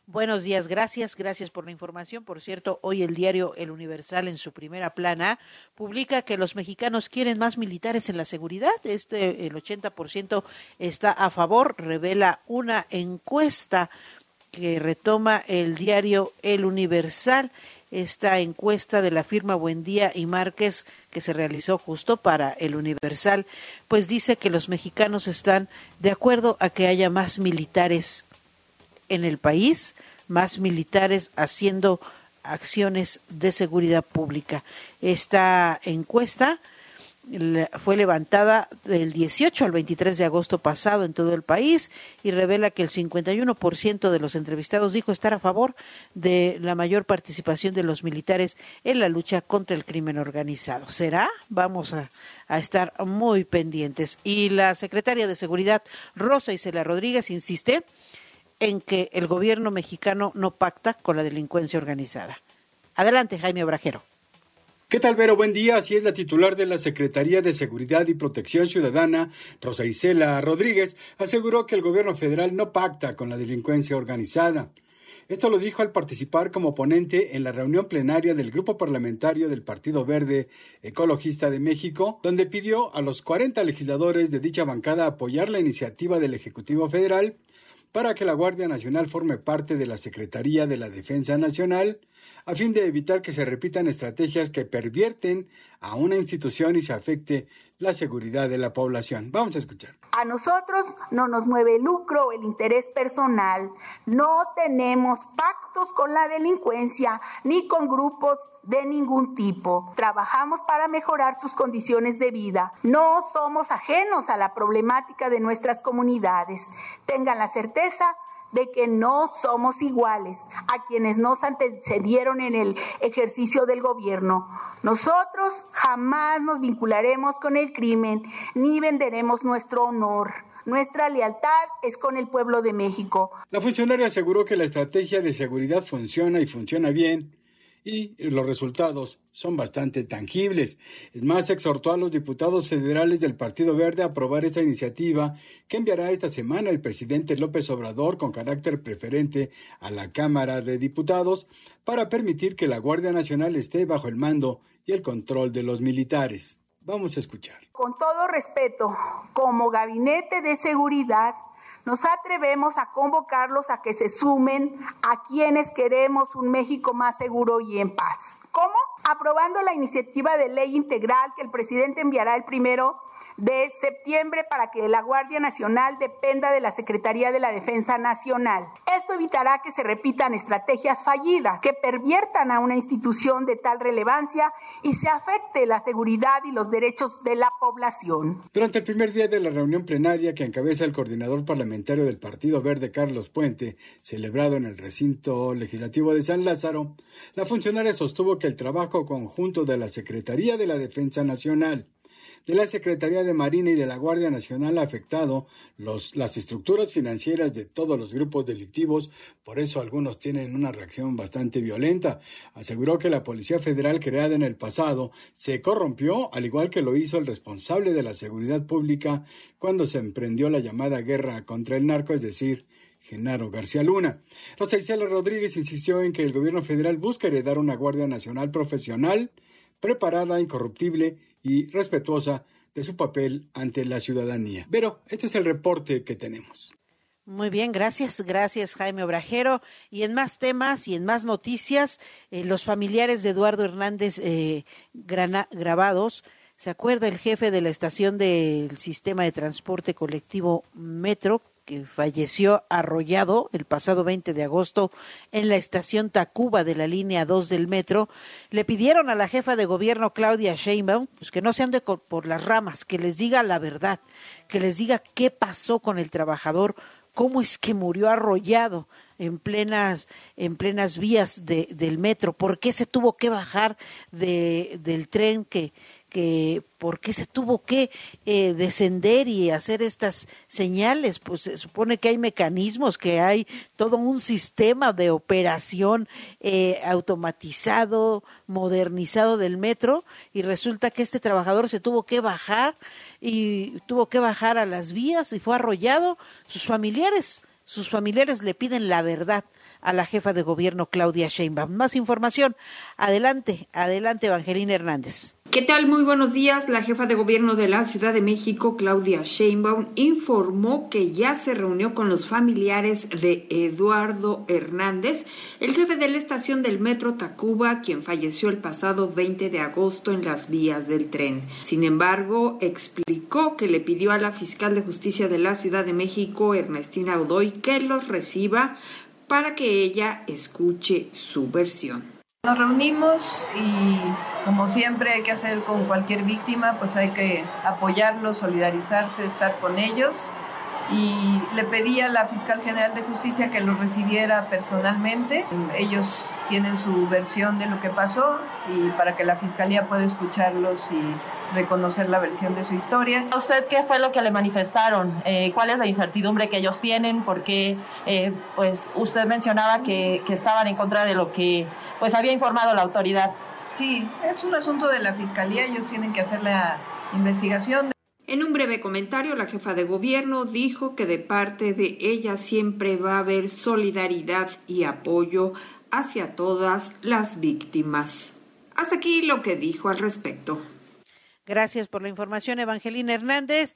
Buenos días, gracias, gracias por la información. Por cierto, hoy el diario El Universal en su primera plana publica que los mexicanos quieren más militares en la seguridad. Este, el ochenta por ciento está a favor, revela una encuesta que retoma el diario El Universal. Esta encuesta de la firma Buendía y Márquez, que se realizó justo para El Universal, pues dice que los mexicanos están de acuerdo a que haya más militares en el país, más militares haciendo acciones de seguridad pública. Esta encuesta fue levantada del dieciocho al veintitrés de agosto pasado en todo el país y revela que el cincuenta y uno por ciento de los entrevistados dijo estar a favor de la mayor participación de los militares en la lucha contra el crimen organizado. ¿Será? Vamos a, a estar muy pendientes. Y la secretaria de Seguridad, Rosa Isela Rodríguez, insiste en que el gobierno mexicano no pacta con la delincuencia organizada. Adelante, Jaime Obrajero. ¿Qué tal, Vero? Buen día. Así es, la titular de la Secretaría de Seguridad y Protección Ciudadana, Rosa Isela Rodríguez, aseguró que el gobierno federal no pacta con la delincuencia organizada. Esto lo dijo al participar como ponente en la reunión plenaria del Grupo Parlamentario del Partido Verde Ecologista de México, donde pidió a los cuarenta legisladores de dicha bancada apoyar la iniciativa del Ejecutivo Federal para que la Guardia Nacional forme parte de la Secretaría de la Defensa Nacional, a fin de evitar que se repitan estrategias que pervierten a una institución y se afecte la seguridad de la población. Vamos a escuchar. A nosotros no nos mueve el lucro o el interés personal. No tenemos pactos con la delincuencia ni con grupos de ningún tipo. Trabajamos para mejorar sus condiciones de vida. No somos ajenos a la problemática de nuestras comunidades. Tengan la certeza de que no somos iguales a quienes nos antecedieron en el ejercicio del gobierno. Nosotros jamás nos vincularemos con el crimen, ni venderemos nuestro honor. Nuestra lealtad es con el pueblo de México. La funcionaria aseguró que la estrategia de seguridad funciona y funciona bien, y los resultados son bastante tangibles. Es más, exhortó a los diputados federales del Partido Verde a aprobar esta iniciativa que enviará esta semana el presidente López Obrador con carácter preferente a la Cámara de Diputados para permitir que la Guardia Nacional esté bajo el mando y el control de los militares. Vamos a escuchar. Con todo respeto, como Gabinete de Seguridad, nos atrevemos a convocarlos a que se sumen a quienes queremos un México más seguro y en paz. ¿Cómo? Aprobando la iniciativa de ley integral que el presidente enviará el primero de septiembre para que la Guardia Nacional dependa de la Secretaría de la Defensa Nacional. Esto evitará que se repitan estrategias fallidas, que perviertan a una institución de tal relevancia y se afecte la seguridad y los derechos de la población. Durante el primer día de la reunión plenaria que encabeza el coordinador parlamentario del Partido Verde, Carlos Puente, celebrado en el recinto legislativo de San Lázaro, la funcionaria sostuvo que el trabajo conjunto de la Secretaría de la Defensa Nacional, de la Secretaría de Marina y de la Guardia Nacional ha afectado los, las estructuras financieras de todos los grupos delictivos, por eso algunos tienen una reacción bastante violenta. Aseguró que la Policía Federal creada en el pasado se corrompió, al igual que lo hizo el responsable de la seguridad pública cuando se emprendió la llamada guerra contra el narco, es decir, Genaro García Luna. Rosa Isela Rodríguez insistió en que el gobierno federal busca heredar una Guardia Nacional profesional, preparada, incorruptible y respetuosa de su papel ante la ciudadanía. Pero este es el reporte que tenemos. Muy bien, gracias, gracias Jaime Obrajero. Y en más temas y en más noticias, eh, los familiares de Eduardo Hernández eh, Grana, Grabados, ¿se acuerda el jefe de la estación del sistema de transporte colectivo Metro, que falleció arrollado el pasado veinte de agosto en la estación Tacuba de la línea dos del metro? Le pidieron a la jefa de gobierno Claudia Sheinbaum pues que no se ande por las ramas, que les diga la verdad, que les diga qué pasó con el trabajador, cómo es que murió arrollado en plenas en plenas vías de, del metro, por qué se tuvo que bajar de, del tren, que que por qué se tuvo que eh, descender y hacer estas señales. Pues se supone que hay mecanismos, que hay todo un sistema de operación eh, automatizado, modernizado del metro, y resulta que este trabajador se tuvo que bajar y tuvo que bajar a las vías y fue arrollado. Sus familiares, sus familiares le piden la verdad a la jefa de gobierno Claudia Sheinbaum. Más información, adelante, adelante Evangelina Hernández. ¿Qué tal? Muy buenos días. La jefa de gobierno de la Ciudad de México, Claudia Sheinbaum, informó que ya se reunió con los familiares de Eduardo Hernández, el jefe de la estación del Metro Tacuba, quien falleció el pasado veinte de agosto en las vías del tren. Sin embargo, explicó que le pidió a la fiscal de justicia de la Ciudad de México, Ernestina Godoy, que los reciba para que ella escuche su versión. Nos reunimos y, como siempre hay que hacer con cualquier víctima, pues hay que apoyarlos, solidarizarse, estar con ellos. Y le pedí a la fiscal general de justicia que los recibiera personalmente. Ellos tienen su versión de lo que pasó y para que la fiscalía pueda escucharlos y reconocer la versión de su historia. ¿A usted qué fue lo que le manifestaron? Eh, ¿Cuál es la incertidumbre que ellos tienen? Porque eh, pues usted mencionaba que, que estaban en contra de lo que pues había informado la autoridad. Sí, es un asunto de la fiscalía, ellos tienen que hacer la investigación. En un breve comentario, la jefa de gobierno dijo que de parte de ella siempre va a haber solidaridad y apoyo hacia todas las víctimas. Hasta aquí lo que dijo al respecto. Gracias por la información, Evangelina Hernández.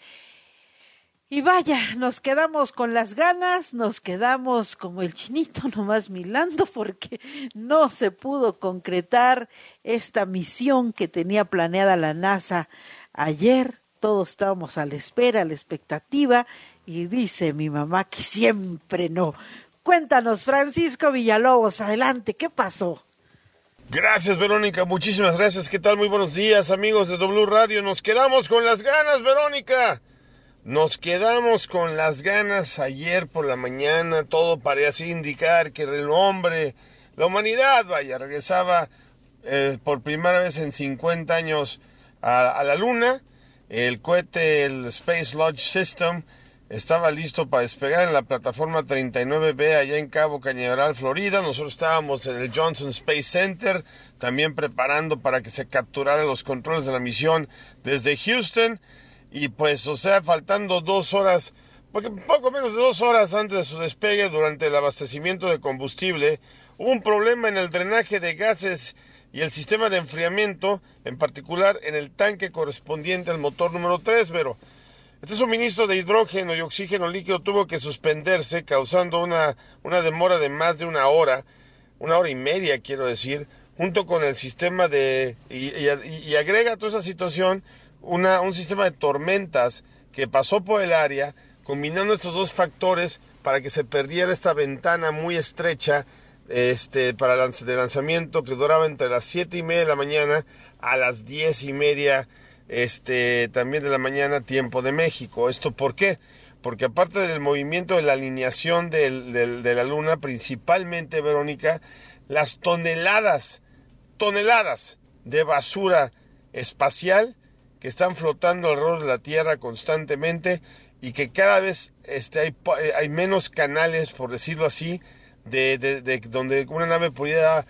Y vaya, nos quedamos con las ganas, nos quedamos como el chinito nomás milando porque no se pudo concretar esta misión que tenía planeada la NASA ayer. Todos estábamos a la espera, a la expectativa, y dice mi mamá que siempre no. Cuéntanos, Francisco Villalobos, adelante, ¿qué pasó? Gracias, Verónica, muchísimas gracias. ¿Qué tal? Muy buenos días, amigos de W Radio. Nos quedamos con las ganas, Verónica. Nos quedamos con las ganas ayer por la mañana. Todo parecía indicar que el hombre, la humanidad, vaya, regresaba eh, por primera vez en cincuenta años a, a la Luna. El cohete, el Space Launch System, estaba listo para despegar en la plataforma treinta y nueve B allá en Cabo Cañaveral, Florida. Nosotros estábamos en el Johnson Space Center, también preparando para que se capturaran los controles de la misión desde Houston. Y pues, o sea, faltando dos horas, poco menos de dos horas antes de su despegue, durante el abastecimiento de combustible, hubo un problema en el drenaje de gases y el sistema de enfriamiento, en particular en el tanque correspondiente al motor número tres, pero este suministro de hidrógeno y oxígeno líquido tuvo que suspenderse, causando una, una demora de más de una hora, una hora y media, quiero decir, junto con el sistema de... Y, y, y agrega a toda esa situación una, un sistema de tormentas que pasó por el área, combinando estos dos factores para que se perdiera esta ventana muy estrecha Este, para lanz- de lanzamiento que duraba entre las siete y media de la mañana a las diez y media este, también de la mañana, tiempo de México. ¿Esto por qué? Porque aparte del movimiento de la alineación del, del, de la Luna, principalmente, Verónica, las toneladas, toneladas de basura espacial que están flotando alrededor de la Tierra constantemente y que cada vez este, hay, hay menos canales, por decirlo así, De, de, de donde una nave pudiera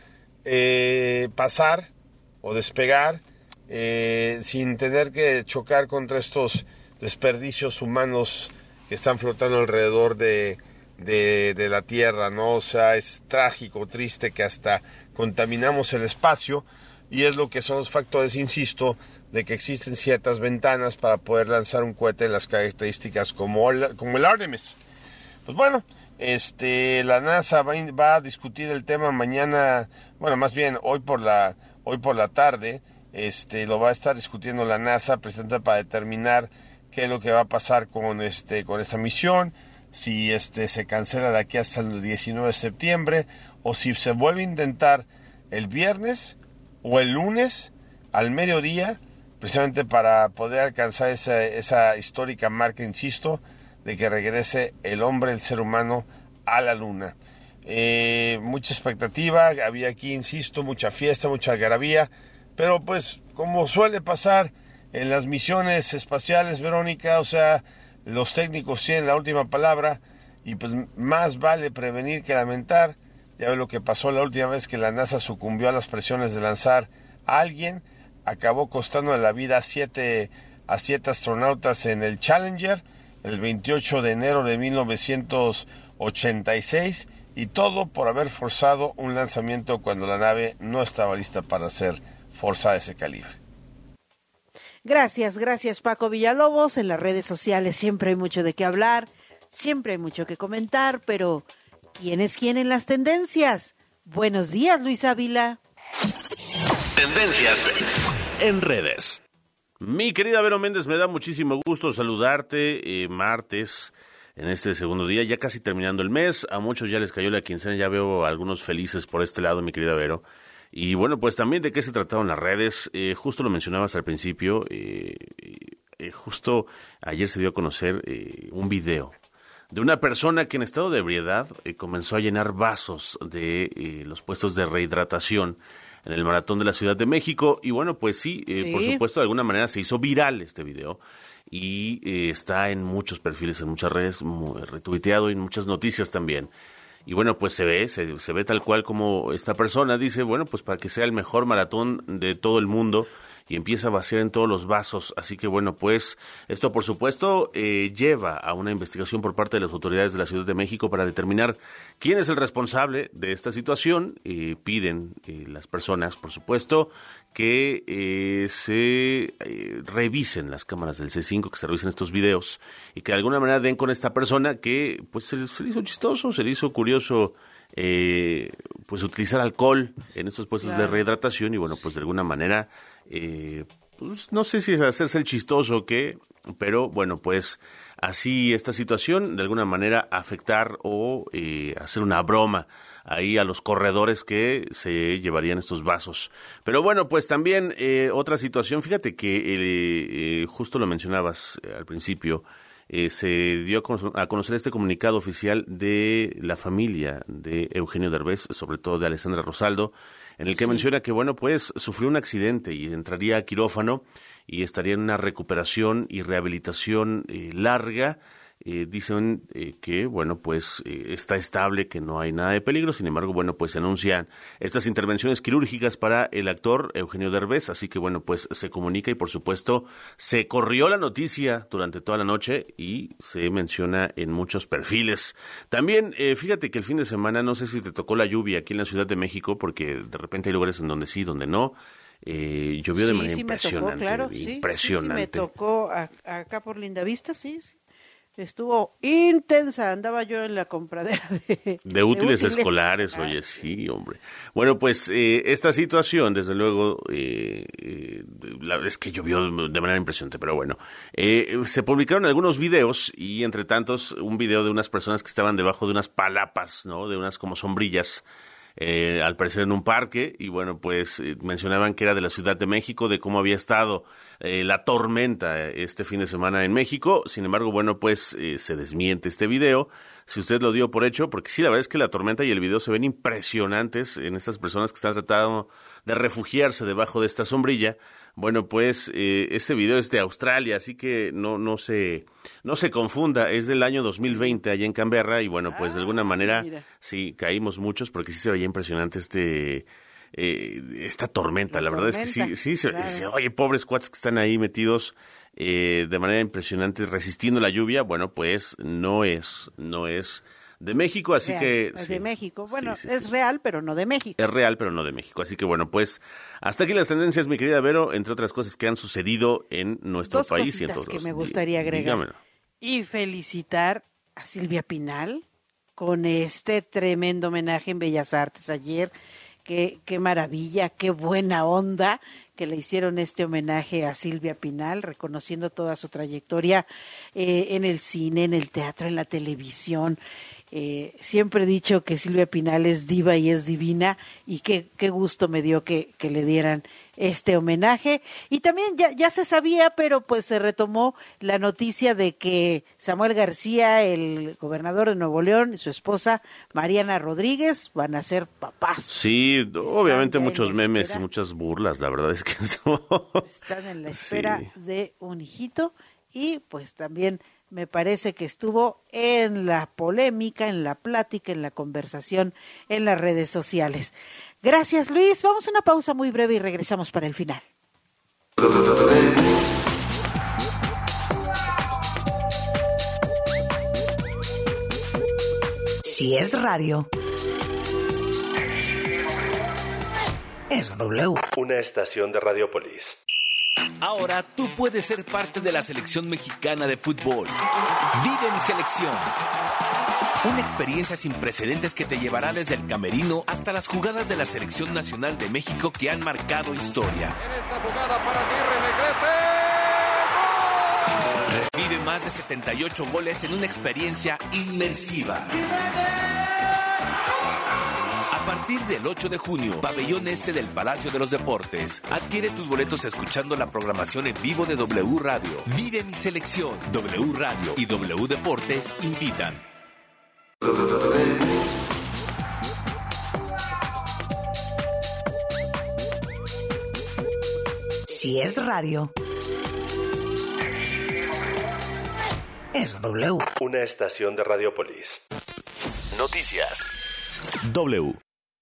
eh, pasar o despegar eh, sin tener que chocar contra estos desperdicios humanos que están flotando alrededor de, de, de la Tierra, ¿no? O sea, es trágico, triste que hasta contaminamos el espacio, y es lo que son los factores, insisto, de que existen ciertas ventanas para poder lanzar un cohete en las características como el, como el Artemis. Pues bueno, Este, la NASA va, va a discutir el tema mañana, bueno, más bien hoy por la, hoy por la tarde, este, lo va a estar discutiendo la NASA, precisamente para determinar qué es lo que va a pasar con este, con esta misión, si este se cancela de aquí hasta el diecinueve de septiembre, o si se vuelve a intentar el viernes o el lunes al mediodía, precisamente para poder alcanzar esa, esa histórica marca, insisto, de que regrese el hombre, el ser humano, a la Luna. Eh, mucha expectativa, había aquí, insisto, mucha fiesta, mucha algarabía, pero pues como suele pasar en las misiones espaciales, Verónica, o sea, los técnicos tienen la última palabra y pues más vale prevenir que lamentar. Ya ve lo que pasó la última vez que la NASA sucumbió a las presiones de lanzar a alguien, acabó costando la vida a siete, a siete astronautas en el Challenger, el veintiocho de enero de mil novecientos ochenta y seis, y todo por haber forzado un lanzamiento cuando la nave no estaba lista para ser forzada de ese calibre. Gracias, gracias Paco Villalobos. En las redes sociales siempre hay mucho de qué hablar, siempre hay mucho que comentar, pero ¿quién es quién en las tendencias? Buenos días, Luis Ávila. Tendencias en redes. Mi querida Vero Méndez, me da muchísimo gusto saludarte, eh, martes, en este segundo día, ya casi terminando el mes. A muchos ya les cayó la quincena, ya veo a algunos felices por este lado, mi querida Vero. Y bueno, pues también de qué se trataron las redes, eh, justo lo mencionabas al principio, eh, eh, justo ayer se dio a conocer eh, un video de una persona que en estado de ebriedad eh, comenzó a llenar vasos de eh, los puestos de rehidratación en el Maratón de la Ciudad de México. Y bueno, pues sí, eh, Sí. por supuesto, de alguna manera se hizo viral este video y eh, está en muchos perfiles, en muchas redes, muy retuiteado y en muchas noticias también. Y bueno, pues se ve, se, se ve tal cual como esta persona dice, bueno, pues para que sea el mejor maratón de todo el mundo, y empieza a vaciar en todos los vasos. Así que bueno, pues esto por supuesto eh, lleva a una investigación por parte de las autoridades de la Ciudad de México para determinar quién es el responsable de esta situación. Eh, piden eh, las personas, por supuesto, que eh, se eh, revisen las cámaras del C cinco, que se revisen estos videos y que de alguna manera den con esta persona que pues se, se le hizo chistoso, se le hizo curioso eh, pues utilizar alcohol en estos puestos Claro. de rehidratación y bueno, pues de alguna manera eh, pues no sé si es hacerse el chistoso o qué, pero bueno, pues así esta situación de alguna manera afectar o eh, hacer una broma ahí a los corredores que se llevarían estos vasos. Pero bueno, pues también eh, otra situación, fíjate que eh, eh, justo lo mencionabas eh, al principio, eh, se dio a cono- a conocer este comunicado oficial de la familia de Eugenio Derbez, sobre todo de Alessandra Rosaldo, en el que Sí. menciona que, bueno, pues sufrió un accidente y entraría a quirófano y estaría en una recuperación y rehabilitación eh, larga. Eh, dicen eh, que, bueno, pues eh, está estable, que no hay nada de peligro. Sin embargo, bueno, pues se anuncian estas intervenciones quirúrgicas para el actor Eugenio Derbez. Así que, bueno, pues se comunica y, por supuesto, se corrió la noticia durante toda la noche y se menciona en muchos perfiles. También, eh, fíjate que el fin de semana, no sé si te tocó la lluvia aquí en la Ciudad de México, porque de repente hay lugares en donde sí, donde no. Eh, llovió de Sí, manera sí me tocó, impresionante, claro, sí, sí, sí, impresionante. me tocó a- acá por Lindavista, sí, sí. Estuvo intensa, andaba yo en la compradera de, De útiles, de escolares, Ah, oye, sí, hombre. Bueno, pues eh, esta situación, desde luego, eh, eh, la, es que llovió de manera impresionante, pero bueno. Eh, se publicaron algunos videos y, entre tantos, un video de unas personas que estaban debajo de unas palapas, ¿no? De unas como sombrillas, eh, al parecer en un parque, y bueno, pues eh, mencionaban que era de la Ciudad de México, de cómo había estado eh, la tormenta este fin de semana en México. Sin embargo, bueno, pues eh, se desmiente este video, si usted lo dio por hecho, porque sí, la verdad es que la tormenta y el video se ven impresionantes en estas personas que están tratando de refugiarse debajo de esta sombrilla. Bueno, pues eh, este video es de Australia, así que no no se no se confunda, es del año dos mil veinte allá en Canberra y bueno, pues de alguna manera mira. sí caímos muchos porque sí se veía impresionante este eh, esta tormenta. La, verdad es que sí tormenta, sí se, claro. se- oye, pobres cuates que están ahí metidos eh, de manera impresionante resistiendo la lluvia. Bueno, pues no es no es de México, así real, que es sí. de México. Bueno, sí, es sí. real, pero no de México. Es real, pero no de México. Así que bueno, pues hasta aquí las tendencias, mi querida Vero, entre otras cosas que han sucedido en nuestro Dos país y en cositas todos que los- me gustaría agregar. Dígamelo. Y felicitar a Silvia Pinal con este tremendo homenaje en Bellas Artes ayer. Qué, qué maravilla, qué buena onda que le hicieron este homenaje a Silvia Pinal, reconociendo toda su trayectoria eh, en el cine, en el teatro, en la televisión. Eh, siempre he dicho que Silvia Pinal es diva y es divina, y qué, qué gusto me dio que, que le dieran este homenaje. Y también ya, ya se sabía, pero pues se retomó la noticia de que Samuel García, el gobernador de Nuevo León, y su esposa Mariana Rodríguez van a ser papás. Sí, obviamente ya en muchos memes y espera. muchas burlas, la verdad es que eso- Están en la espera Sí. de un hijito, y pues también me parece que estuvo en la polémica, en la plática, en la conversación en las redes sociales. Gracias, Luis. Vamos a una pausa muy breve y regresamos para el final. Si es radio, es W. Una estación de Radiopolis. Ahora tú puedes ser parte de la selección mexicana de fútbol. Vive mi selección. Una experiencia sin precedentes que te llevará desde el camerino hasta las jugadas de la Selección Nacional de México que han marcado historia. En esta jugada para Aguirre, Negrete. Revive más de setenta y ocho goles en una experiencia inmersiva. A partir del ocho de junio, Pabellón Este del Palacio de los Deportes. Adquiere tus boletos escuchando la programación en vivo de W Radio. Vive mi selección. W Radio y W Deportes invitan. Si es radio, es W. Una estación de Radiopolis. Noticias. W.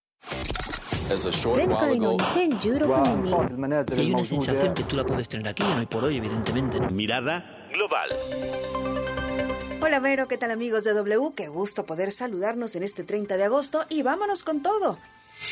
前回のにせんじゅうろくねんに hay una sensación que tú la puedes tener aquí, hoy por hoy, evidentemente. Mirada global. Hola Vero, ¿qué tal amigos de W? Qué gusto poder saludarnos en este treinta de agosto y vámonos con todo.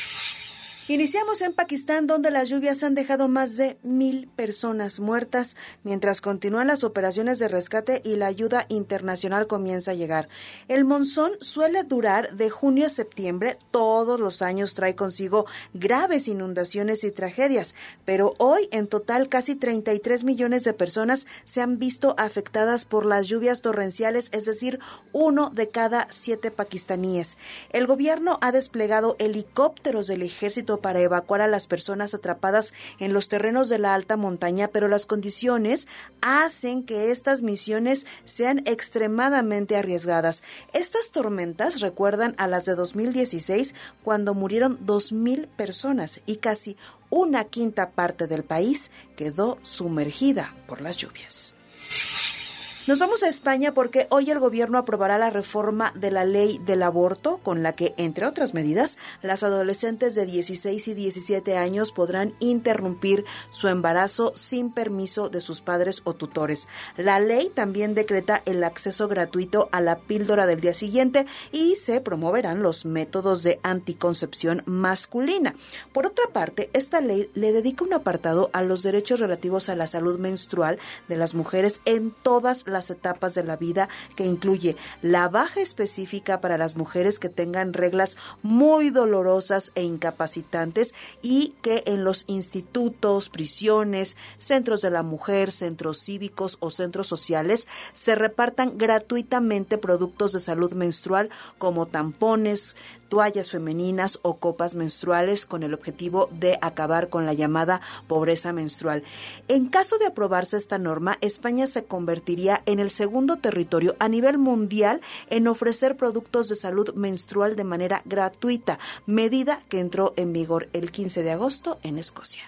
Iniciamos en Pakistán, donde las lluvias han dejado más de mil personas muertas, mientras continúan las operaciones de rescate y la ayuda internacional comienza a llegar. El monzón suele durar de junio a septiembre, todos los años trae consigo graves inundaciones y tragedias, pero hoy en total casi treinta y tres millones de personas se han visto afectadas por las lluvias torrenciales, es decir, uno de cada siete pakistaníes. El gobierno ha desplegado helicópteros del ejército para evacuar a las personas atrapadas en los terrenos de la alta montaña, pero las condiciones hacen que estas misiones sean extremadamente arriesgadas. Estas tormentas recuerdan a las de dos mil dieciséis, cuando murieron dos mil personas y casi una quinta parte del país quedó sumergida por las lluvias. Nos vamos a España porque hoy el gobierno aprobará la reforma de la ley del aborto, con la que, entre otras medidas, las adolescentes de dieciséis y diecisiete años podrán interrumpir su embarazo sin permiso de sus padres o tutores. La ley también decreta el acceso gratuito a la píldora del día siguiente y se promoverán los métodos de anticoncepción masculina. Por otra parte, esta ley le dedica un apartado a los derechos relativos a la salud menstrual de las mujeres en todas las las etapas de la vida, que incluye la baja específica para las mujeres que tengan reglas muy dolorosas e incapacitantes y que en los institutos, prisiones, centros de la mujer, centros cívicos o centros sociales se repartan gratuitamente productos de salud menstrual como tampones, toallas femeninas o copas menstruales, con el objetivo de acabar con la llamada pobreza menstrual. En caso de aprobarse esta norma, España se convertiría en el segundo territorio a nivel mundial en ofrecer productos de salud menstrual de manera gratuita, medida que entró en vigor el quince de agosto en Escocia.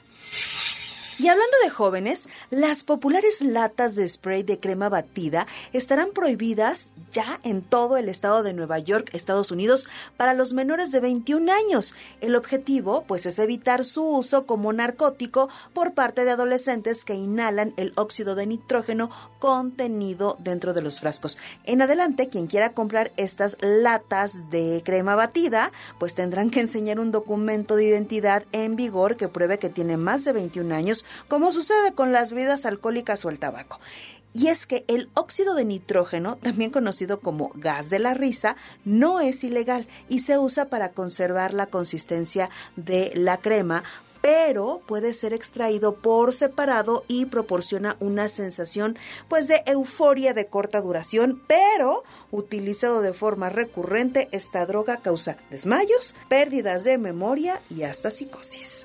Y hablando de jóvenes, las populares latas de spray de crema batida estarán prohibidas ya en todo el estado de Nueva York, Estados Unidos, para los menores de veintiún años. El objetivo, pues, es evitar su uso como narcótico por parte de adolescentes que inhalan el óxido de nitrógeno contenido dentro de los frascos. En adelante, quien quiera comprar estas latas de crema batida, pues tendrán que enseñar un documento de identidad en vigor que pruebe que tiene más de veintiún años, como sucede con las bebidas alcohólicas o el tabaco. Y es que el óxido de nitrógeno, también conocido como gas de la risa, no es ilegal y se usa para conservar la consistencia de la crema, pero puede ser extraído por separado y proporciona una sensación pues de euforia de corta duración, pero utilizado de forma recurrente, esta droga causa desmayos, pérdidas de memoria y hasta psicosis.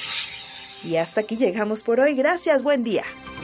Y hasta aquí llegamos por hoy. Gracias, buen día.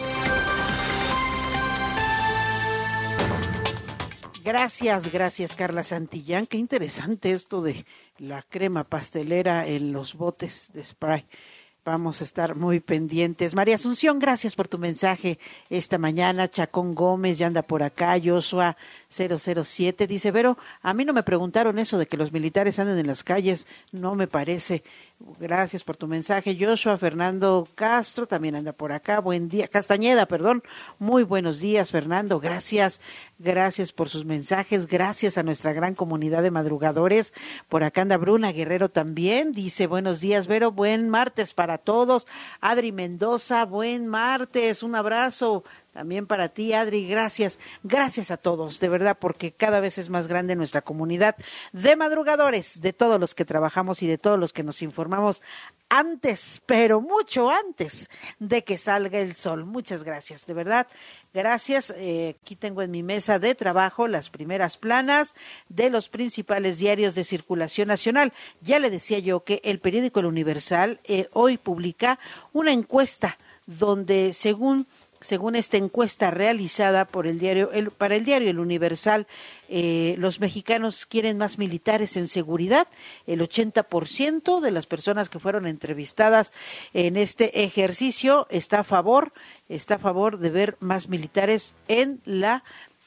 Gracias, gracias Carla Santillán. Qué interesante esto de la crema pastelera en los botes de spray. Vamos a estar muy pendientes. María Asunción, gracias por tu mensaje esta mañana. Chacón Gómez ya anda por acá. Joshua cero cero siete dice, Vero, a mí no me preguntaron eso de que los militares anden en las calles. No me parece. Gracias por tu mensaje. Joshua Fernando Castro también anda por acá. Buen día. Castañeda, perdón. Muy buenos días, Fernando. Gracias. Gracias por sus mensajes. Gracias a nuestra gran comunidad de madrugadores. Por acá anda Bruna Guerrero también. Dice, buenos días, Vero. Buen martes para todos. Adri Mendoza, buen martes. Un abrazo. También para ti, Adri, gracias, gracias a todos, de verdad, porque cada vez es más grande nuestra comunidad de madrugadores, de todos los que trabajamos y de todos los que nos informamos antes, pero mucho antes de que salga el sol. Muchas gracias, de verdad, gracias. Eh, aquí tengo en mi mesa de trabajo las primeras planas de los principales diarios de circulación nacional. Ya le decía yo que el periódico El Universal eh, hoy publica una encuesta donde, según Según esta encuesta realizada por el diario, el, para el diario El Universal, eh, los mexicanos quieren más militares en seguridad. El ochenta por ciento de las personas que fueron entrevistadas en este ejercicio está a favor, está a favor de ver más militares en la,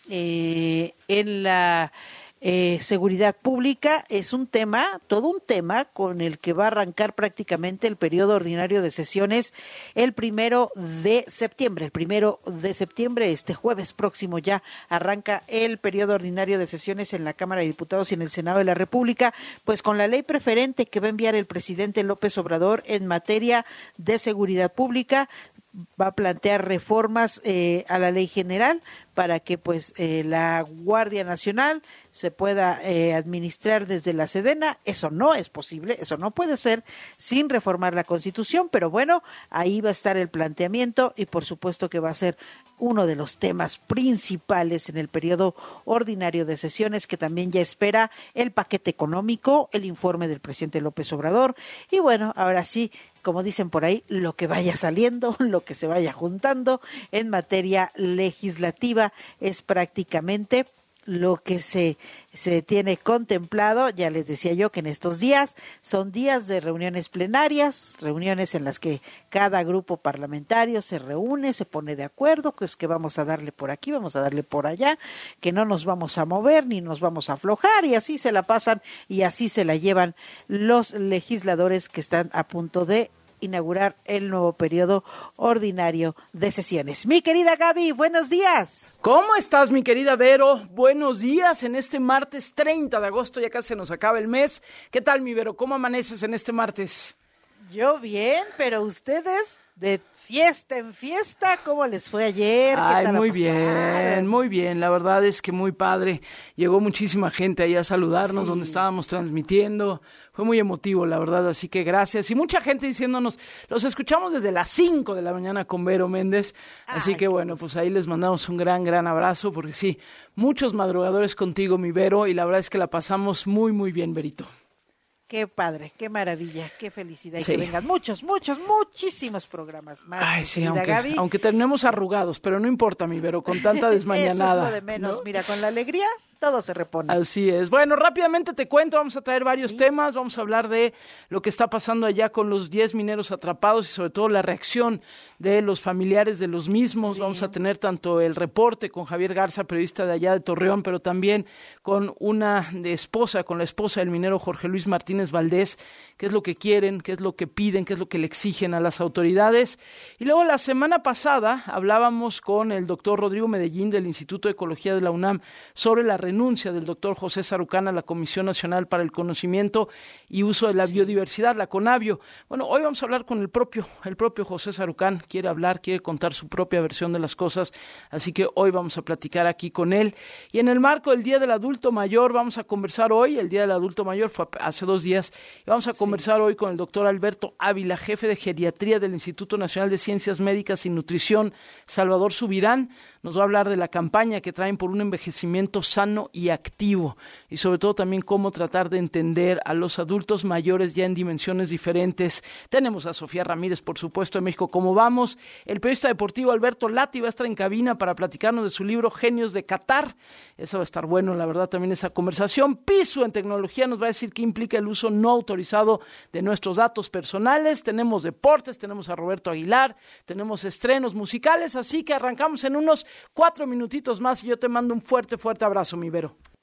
eh, en la Eh, seguridad pública. Es un tema, todo un tema con el que va a arrancar prácticamente el periodo ordinario de sesiones el primero de septiembre. El primero de septiembre, este jueves próximo, ya arranca el periodo ordinario de sesiones en la Cámara de Diputados y en el Senado de la República, pues con la ley preferente que va a enviar el presidente López Obrador en materia de seguridad pública. Va a plantear reformas eh, a la ley general para que pues eh, la Guardia Nacional se pueda eh, administrar desde la Sedena. Eso no es posible, eso no puede ser sin reformar la Constitución, pero bueno, ahí va a estar el planteamiento y por supuesto que va a ser uno de los temas principales en el periodo ordinario de sesiones, que también ya espera el paquete económico, el informe del presidente López Obrador y bueno, ahora sí, como dicen por ahí, lo que vaya saliendo, lo que se vaya juntando en materia legislativa es prácticamente lo que se, se tiene contemplado. Ya les decía yo que en estos días son días de reuniones plenarias, reuniones en las que cada grupo parlamentario se reúne, se pone de acuerdo, pues que vamos a darle por aquí, vamos a darle por allá, que no nos vamos a mover ni nos vamos a aflojar y así se la pasan y así se la llevan los legisladores que están a punto de inaugurar el nuevo periodo ordinario de sesiones. Mi querida Gaby, buenos días. ¿Cómo estás, mi querida Vero? Buenos días en este martes treinta de agosto, ya casi se nos acaba el mes. ¿Qué tal, mi Vero? ¿Cómo amaneces en este martes? Yo bien, pero ustedes de fiesta en fiesta, ¿cómo les fue ayer? ¿Qué Ay, tal muy la bien, muy bien, la verdad es que muy padre, llegó muchísima gente ahí a saludarnos sí. donde estábamos transmitiendo, fue muy emotivo, la verdad, así que gracias, y mucha gente diciéndonos, los escuchamos desde las cinco de la mañana con Vero Méndez, así Ay, que bueno, pues ahí les mandamos un gran, gran abrazo, porque sí, muchos madrugadores contigo, mi Vero, y la verdad es que la pasamos muy, muy bien, Verito. Qué padre, qué maravilla, qué felicidad. Sí. Y que vengan muchos, muchos, muchísimos programas más. Ay, sí, aunque, aunque terminemos arrugados, pero no importa, mi Vero, con tanta desmañanada. Eso es lo de menos, ¿no? Mira, con la alegría todo se repone. Así es. Bueno, rápidamente te cuento, vamos a traer varios sí. temas, vamos a hablar de lo que está pasando allá con los diez mineros atrapados y sobre todo la reacción de los familiares de los mismos. Sí. Vamos a tener tanto el reporte con Javier Garza, periodista de allá de Torreón, pero también con una de esposa, con la esposa del minero Jorge Luis Martínez Valdés, qué es lo que quieren, qué es lo que piden, qué es lo que le exigen a las autoridades. Y luego la semana pasada hablábamos con el doctor Rodrigo Medellín del Instituto de Ecología de la UNAM sobre la renuncia del doctor José Sarucán a la Comisión Nacional para el Conocimiento y Uso de la Biodiversidad, la CONABIO. Bueno, hoy vamos a hablar con el propio, el propio José Sarucán, quiere hablar, quiere contar su propia versión de las cosas, así que hoy vamos a platicar aquí con él. Y en el marco del Día del Adulto Mayor vamos a conversar hoy, el Día del Adulto Mayor fue hace dos días, y vamos a conversar sí. hoy con el doctor Alberto Ávila, jefe de Geriatría del Instituto Nacional de Ciencias Médicas y Nutrición, Salvador Subirán. Nos va a hablar de la campaña que traen por un envejecimiento sano y activo y sobre todo también cómo tratar de entender a los adultos mayores ya en dimensiones diferentes. Tenemos a Sofía Ramírez, por supuesto, de México Cómo Vamos. El periodista deportivo Alberto Lati va a estar en cabina para platicarnos de su libro Genios de Qatar. Eso va a estar bueno, la verdad, también esa conversación. Piso en Tecnología nos va a decir qué implica el uso no autorizado de nuestros datos personales. Tenemos deportes, tenemos a Roberto Aguilar, tenemos estrenos musicales, así que arrancamos en unos cuatro minutitos más y yo te mando un fuerte, fuerte abrazo, mi Vero.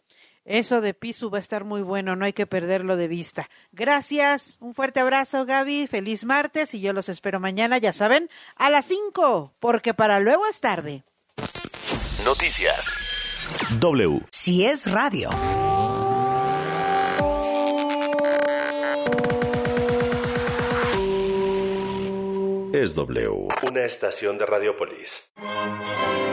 Eso de Pisu va a estar muy bueno, no hay que perderlo de vista. Gracias, un fuerte abrazo, Gaby, feliz martes y yo los espero mañana, ya saben, a las cinco, porque para luego es tarde. Noticias. W. Si es radio. Es W. Una estación de Radiopolis.